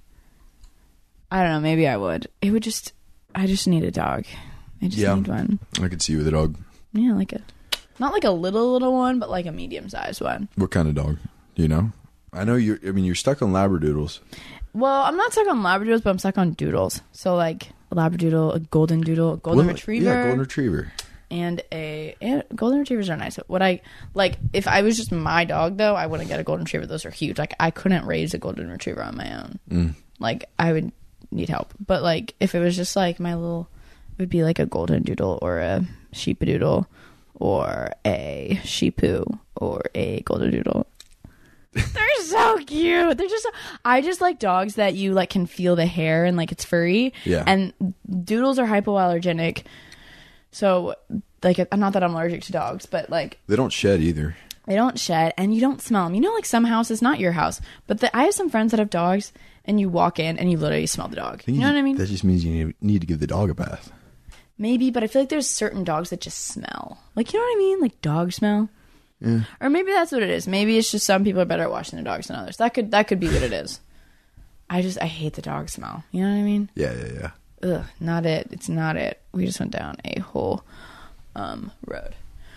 I don't know. Maybe I would. It would just. I just need a dog. I just Yeah. need one. I could see you with a dog. Yeah, like a, not like a little little one, but like a medium sized one. What kind of dog? Do you know? I know you're. I mean, you're stuck on Labradoodles. Well, I'm not stuck on Labradoodles, but I'm stuck on doodles. So like a Labradoodle, a golden doodle, a golden Well, retriever, Yeah, golden retriever. and a and golden retrievers are nice. What I like, if I was just my dog though, I wouldn't get a golden retriever. Those are huge. Like I couldn't raise a golden retriever on my own. Mm. Like I would need help. But like if it was just like my little, it would be like a golden doodle or a sheepadoodle or a sheepoo or a golden doodle. They're so cute. They're just so, I just like dogs that you like can feel the hair and like it's furry. Yeah. And doodles are hypoallergenic. So like not that I'm allergic to dogs, but like They don't shed either. they don't shed and you don't smell them. You know, like some houses, not your house, but the, I have some friends that have dogs and you walk in and you literally smell the dog. You know what I mean? That just means you need, need to give the dog a bath. Maybe, but I feel like there's certain dogs that just smell. Like, you know what I mean? Like dog smell. Yeah. Or maybe that's what it is. Maybe it's just some people are better at washing their dogs than others. That could that could be what it is. I just I hate the dog smell. You know what I mean? Yeah, yeah, yeah. Ugh, not it. It's not it. We just went down a whole um road.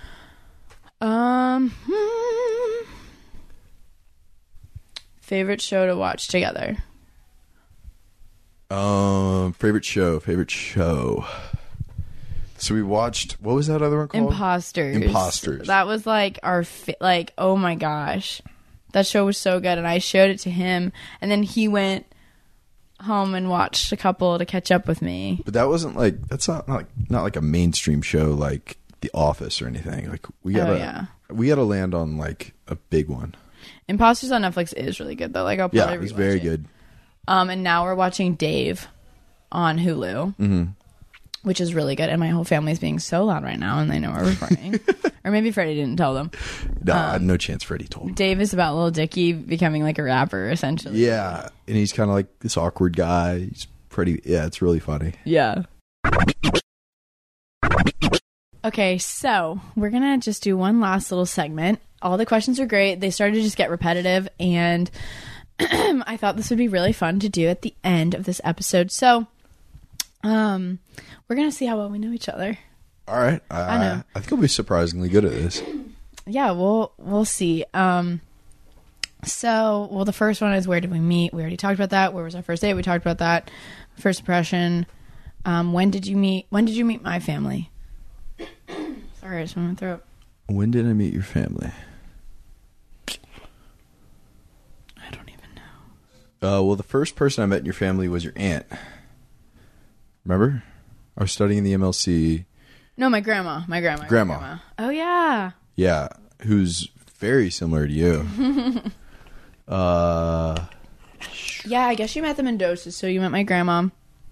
Um hmm. Favorite show to watch together? Um, favorite show. Favorite show. So we watched. What was that other one called? Imposters. Imposters. That was like our fi- like oh my gosh. That show was so good, and I showed it to him, and then he went home and watched a couple to catch up with me. But that wasn't like that's not, not like not like a mainstream show like The Office or anything. Like we gotta Oh, yeah. we gotta land on like a big one. Imposters on Netflix is really good though. Like I'll Yeah, probably it was rewatch very it. good. Um, and now we're watching Dave on Hulu, Mm-hmm. which is really good. And my whole family's being so loud right now, and they know we're recording. Or maybe Freddie didn't tell them. No, Um, no chance Freddie told him. Dave is about Lil Dicky becoming like a rapper, essentially. Yeah, and he's kind of like this awkward guy. He's pretty. Yeah, it's really funny. Yeah. Okay, so we're gonna just do one last little segment. All the questions are great. They started to just get repetitive, and I thought this would be really fun to do at the end of this episode. So, um, we're gonna see how well we know each other. All right, I, I know. I think I'll be surprisingly good at this. Yeah, we'll we'll see. Um, so, well, the first one is where did we meet? We already talked about that. Where was our first date? We talked about that. First impression. Um, when did you meet? When did you meet my family? Sorry, it's in my throat. When did I meet your family? I don't even know. Uh, well, the first person I met in your family was your aunt. Remember? I was studying in the M L C. No, my grandma. My grandma. my Grandma. grandma. Oh yeah. Yeah, who's very similar to you. uh, Yeah, I guess you met them in doses. So you met my grandma.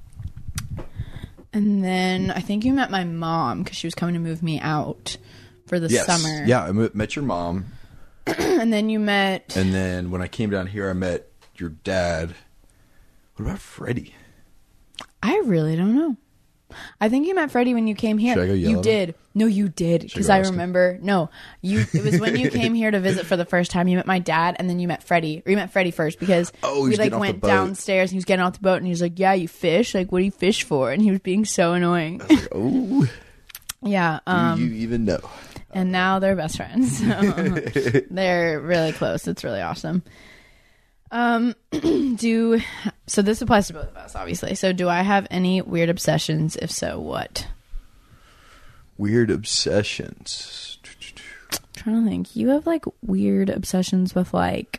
And then I think you met my mom because she was coming to move me out for the yes. summer. Yeah, I mo- met your mom. And then you met... And then when I came down here, I met your dad. What about Freddie? I really don't know. I think you met Freddie when you came here. Should I go yell You at him? did. No, you did. Because go I ask him? remember... No, you. It was when you came here to visit for the first time. You met my dad, and then you met Freddie. Or you met Freddie first because Oh, he we was like getting off went the boat. downstairs and he was getting off the boat and he was like, yeah, you fish? Like, what do you fish for? And he was being so annoying. I was like, oh, Yeah. Um, do you even know? and now they're best friends. So they're really close. It's really awesome. Um, do so. This applies to both of us, obviously. So, do I have any weird obsessions? If so, what? Weird obsessions. I'm trying to think. You have like weird obsessions with like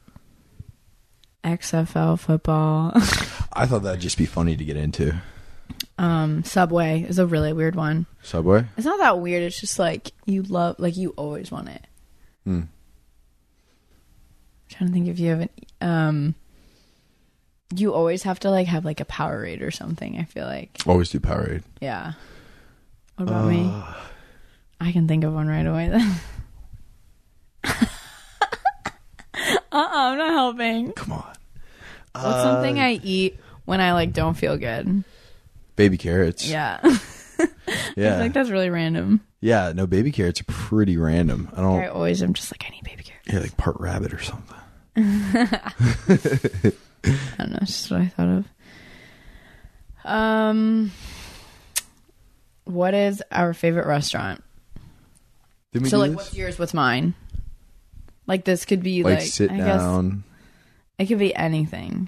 X F L football. I thought that'd just be funny to get into. um, Subway is a really weird one. Subway? It's not that weird. It's just like you love, like you always want it. Hmm. Trying to think if you have an um you always have to like have like a Powerade or something. I feel like Always do Powerade. yeah. What about me? Uh, I can think of one right away then. uh-uh, I'm not helping. Come on. What's something I eat when I like don't feel good? Baby carrots. Yeah. Yeah. I think that's really random. Yeah, no, baby carrots are pretty random. I don't... I always am just like, I need baby carrots. Yeah, like part rabbit or something. I don't know, it's just what I thought of. Um, what is our favorite restaurant? Did we So, do like, this? what's yours? What's mine? Like, this could be Like, like, sit I guess down. it could be anything.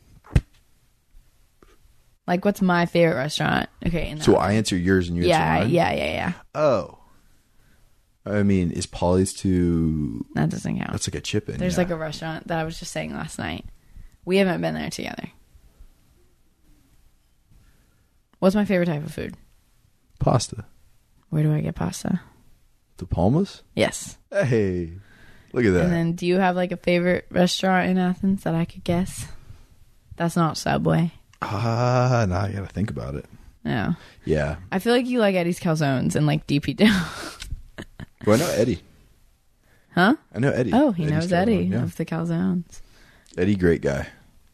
Like, what's my favorite restaurant? Okay, in that So way. I answer yours and you yeah, answer mine? yeah, yeah, yeah. Oh. I mean, is Polly's too... That doesn't count. That's like a chip in. There's yeah. like a restaurant that I was just saying last night. We haven't been there together. What's my favorite type of food? Pasta. Where do I get pasta? The Palmas? Yes. Hey. Look at that. And then, do you have like a favorite restaurant in Athens that I could guess? That's not Subway. Ah, now I gotta think about it. No. Yeah. I feel like you like Eddie's Calzones and like D P Down. Well, I know Eddie. Huh? I know Eddie. Oh, he Eddie's knows calzone, Eddie yeah. of the Calzones. Eddie, great guy.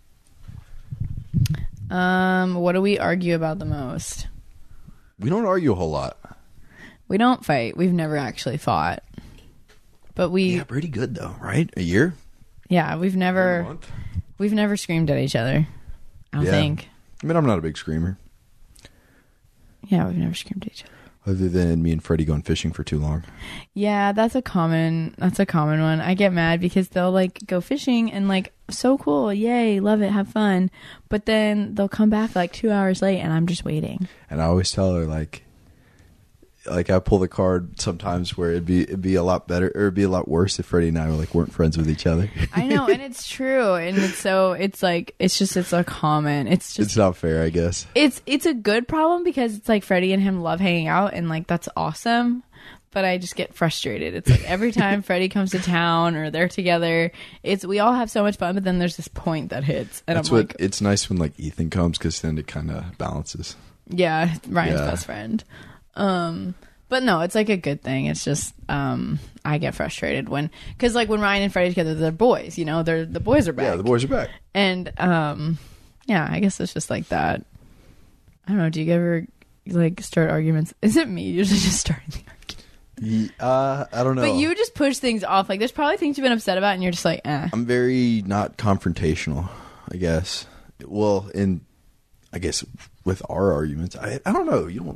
Um, what do we argue about the most? We don't argue a whole lot. We don't fight. We've never actually fought. But we, Yeah, pretty good though, right? A year? yeah, we've A never, month? we've never screamed at each other. I don't Yeah. think. I mean, I'm not a big screamer. Yeah, we've never screamed at each other. Other than me and Freddie going fishing for too long. Yeah, that's a common, that's a common one. I get mad because they'll like go fishing and like, so cool. Yay. Love it. Have fun. But then they'll come back like two hours late and I'm just waiting. And I always tell her, like, like I pull the card sometimes where it'd be it'd be a lot better or it'd be a lot worse if Freddie and I were like weren't friends with each other. I know, and it's true, and it's so it's like it's just it's a common. It's just It's not fair, I guess. it's it's a good problem because it's like Freddie and him love hanging out, and like that's awesome. But I just get frustrated. It's like every time Freddie comes to town or they're together, it's we all have so much fun, but then there's this point that hits, and That's I'm what like, it's nice when like Ethan comes because then it kind of balances. yeah, Ryan's Yeah. best friend. Um, but no, it's like a good thing. It's just um, I get frustrated when because like when Ryan and Freddie together, they're boys. You know, they're the boys are back. Yeah, the boys are back. And um, yeah, I guess it's just like that. I don't know. Do you ever like start arguments? Is it me usually just starting the argument? Ye- Uh, I don't know. But you just push things off. Like, there's probably things you've been upset about, and you're just like, eh. I'm very not confrontational, I guess. Well, in I guess with our arguments, I I don't know. You don't.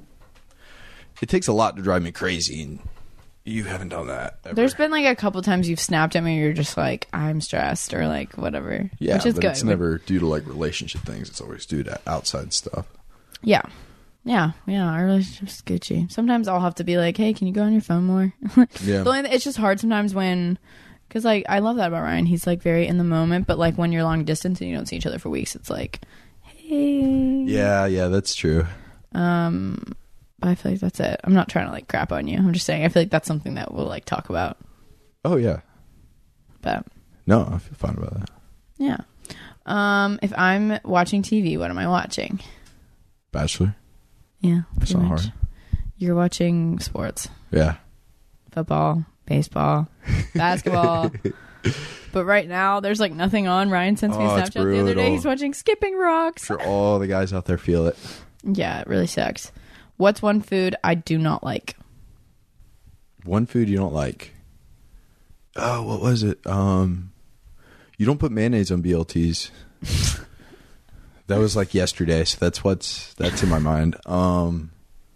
It takes a lot to drive me crazy, and you haven't done that. Ever. There's been like a couple times you've snapped at me, and you're just like, I'm stressed, or like whatever. yeah, which is but good. it's never due to like relationship things. It's always due to outside stuff. Yeah. Yeah, yeah, our relationship's Gucci. Sometimes I'll have to be like, hey, can you go on your phone more? Yeah. The only, it's just hard sometimes when, because like, I love that about Ryan. He's like very in the moment, but like when you're long distance and you don't see each other for weeks, it's like, hey. Yeah, yeah, that's true. Um, but I feel like that's it. I'm not trying to like crap on you. I'm just saying, I feel like that's something that we'll like talk about. Oh yeah. But No, I feel fine about that. yeah. Um, if I'm watching T V, what am I watching? Bachelor. Yeah, That's pretty not much. hard. You're watching sports. Yeah. Football, baseball, basketball. But right now, there's like nothing on. Ryan sent me a Oh, it's Snapchat the other day. brutal. He's watching Skipping Rocks. I'm sure all the guys out there feel it. Yeah, it really sucks. What's one food I do not like? One food you don't like. Oh, what was it? Um, you don't put mayonnaise on B L Ts. That was like yesterday, so that's what's that's in my mind. Um,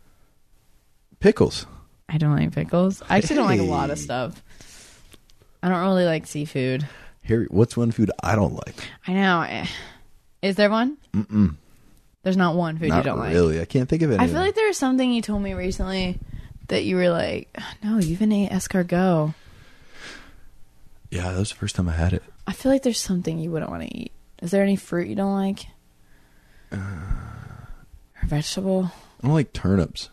pickles. I don't like pickles. I actually don't like a lot of Hey. stuff. I don't really like seafood. Harry, what's one food I don't like? I know. Eh. Is there one? Mm-mm. There's not one food you Not don't like. really. I can't think of it. I feel like there was something you told me recently that you were like, no, you even ate escargot. Yeah, that was the first time I had it. I feel like there's something you wouldn't want to eat. Is there any fruit you don't like? Uh, Or vegetable? I don't like turnips.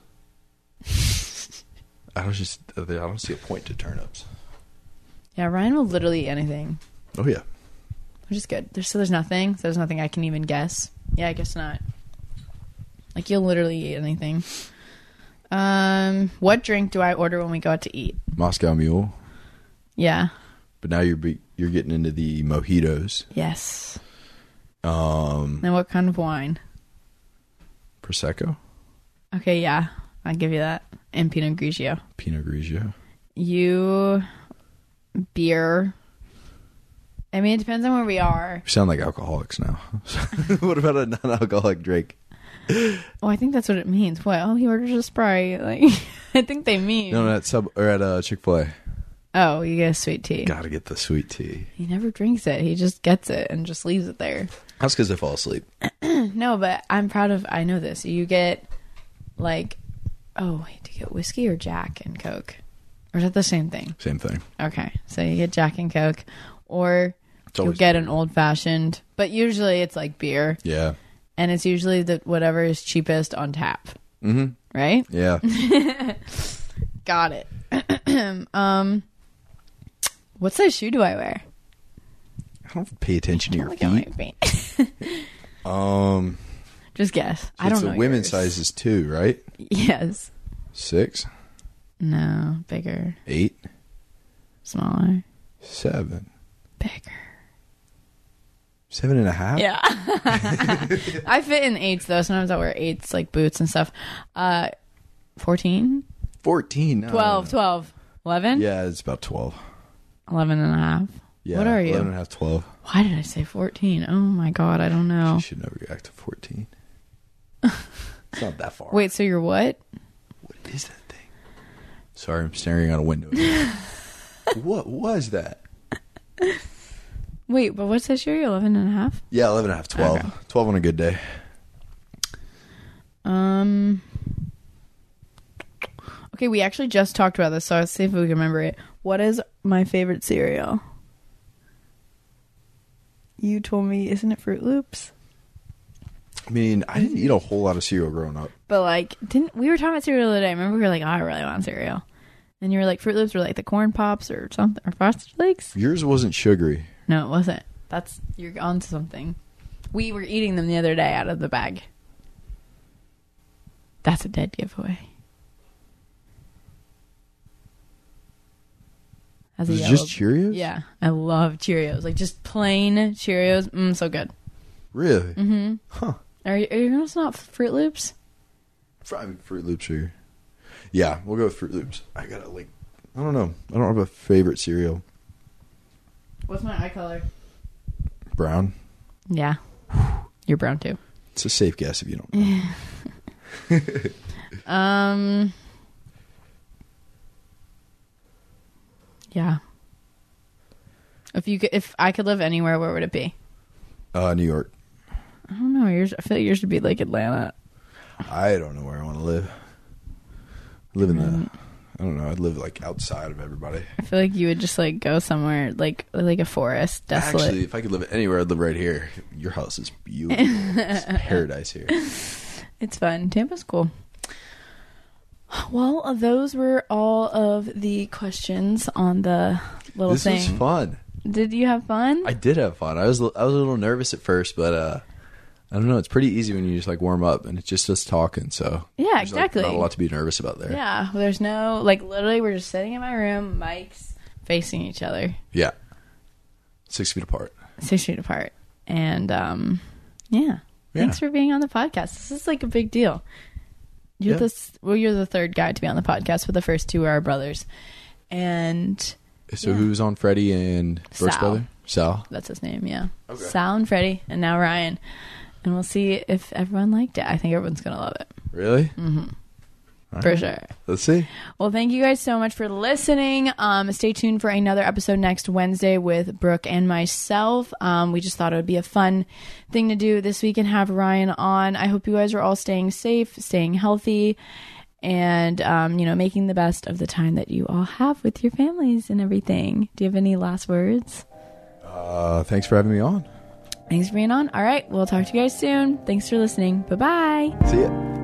I don't just. I don't see a point to turnips. Yeah, Ryan will literally eat anything, Oh yeah. which is good. There's, so there's nothing. So there's nothing I can even guess. Yeah, I guess not. Like, you'll literally eat anything. Um, what drink do I order when we go out to eat? Moscow Mule. Yeah. But now you're be, you're getting into the mojitos. Yes. Um, And what kind of wine? Prosecco, Okay, yeah. I'll give you that. And Pinot Grigio. Pinot Grigio. You... Beer. I mean, it depends on where we are. We sound like alcoholics now. What about a non-alcoholic drink? Oh, I think that's what it means. What? Oh, he orders a Sprite. Like, I think they mean. No, no, at sub or at uh, Chick-fil-A. Oh, you get a sweet tea. Gotta get the sweet tea. He never drinks it. He just gets it and just leaves it there. That's because I fall asleep. No, but I'm proud of. I know this. You get like, oh, wait, do you get whiskey or Jack and Coke, or is that the same thing? Same thing. Okay, so you get Jack and Coke, or It's you'll always get an old fashioned. But usually it's like beer, Yeah. and it's usually the whatever is cheapest on tap. Mm-hmm. Right? Yeah. Got it. um, what size shoe do I wear? I don't pay attention to your Look at my feet. feet. Um, Just guess. so I don't it's know. the women's yours. sizes too, right? Yes. Six, No. Bigger. eight, Smaller. seven, Bigger. seven and a half. Yeah. I fit in eights though. Sometimes I wear eights like boots and stuff. Uh, fourteen? Fourteen. No, twelve. no, no. twelve. eleven? Yeah, it's about twelve. eleven and a half. Yeah. What are you? Eleven and a half, twelve. Why did I say fourteen? Oh my god, I don't know. You should never go back to fourteen. It's not that far. Wait, so you're what? What is that thing? Sorry, I'm staring out a window. What was that? Wait, but what's that shoe? eleven and a half? Yeah, eleven and a half, twelve. Okay. twelve on a good day. Um. Okay, we actually just talked about this, so let's see if we can remember it. What is my favorite cereal? You told me, isn't it Fruit Loops? I mean, I didn't eat a whole lot of cereal growing up. But like, didn't we were talking about cereal the other day? I remember we were like, oh, I really want cereal. And you were like, Fruit Loops were like the corn pops or something, or Frosted Flakes? Yours wasn't sugary. No, it wasn't. That's, you're onto something. We were eating them the other day out of the bag. That's a dead giveaway. As a Was it yellow, just Cheerios? Yeah, I love Cheerios. Like just plain Cheerios. Mmm, so good. Really? Mm-hmm. Huh. Are you, are you gonna not Fruit Loops? Fry Fruit Loops sugar. Yeah, we'll go with Fruit Loops. I gotta like, I don't know. I don't have a favorite cereal. What's my eye color? Brown. Yeah, you're brown too. It's a safe guess if you don't know. um. Yeah. If you could, if I could live anywhere, where would it be? Uh, New York. I don't know. Yours, I feel like yours would be like Atlanta. I don't know where I want to live. Live in the, I don't know. I'd live like outside of everybody. I feel like you would just like go somewhere like like a forest, desolate. Actually, if I could live anywhere, I'd live right here. Your house is beautiful. It's paradise here. It's fun. Tampa's cool. Well, those were all of the questions on the little this thing. was fun. Did you have fun? I did have fun. I was I was a little nervous at first, but uh, I don't know. It's pretty easy when you just like warm up, and it's just us talking. So yeah, there's, exactly. Like, not a lot to be nervous about there. Yeah, there's no like literally we're just sitting in my room, mics facing each other. Yeah, six feet apart. Six feet apart, and um, yeah. yeah. Thanks for being on the podcast. This is like a big deal. You're yeah. this. Well, you're the third guy to be on the podcast, but the first two are our brothers, and. So yeah. who's on Freddie and first Sal. brother? Sal. That's his name, yeah. Okay. Sal and Freddie, and now Ryan. And we'll see if everyone liked it. I think everyone's going to love it. Really? Mm-hmm. All For right. sure. Let's see. Well, thank you guys so much for listening. Um, stay tuned for another episode next Wednesday with Brooke and myself. Um, we just thought it would be a fun thing to do this week and have Ryan on. I hope you guys are all staying safe, staying healthy, and, um, you know, making the best of the time that you all have with your families and everything. Do you have any last words? Uh, thanks for having me on. Thanks for being on. All right. We'll talk to you guys soon. Thanks for listening. Bye-bye. See ya.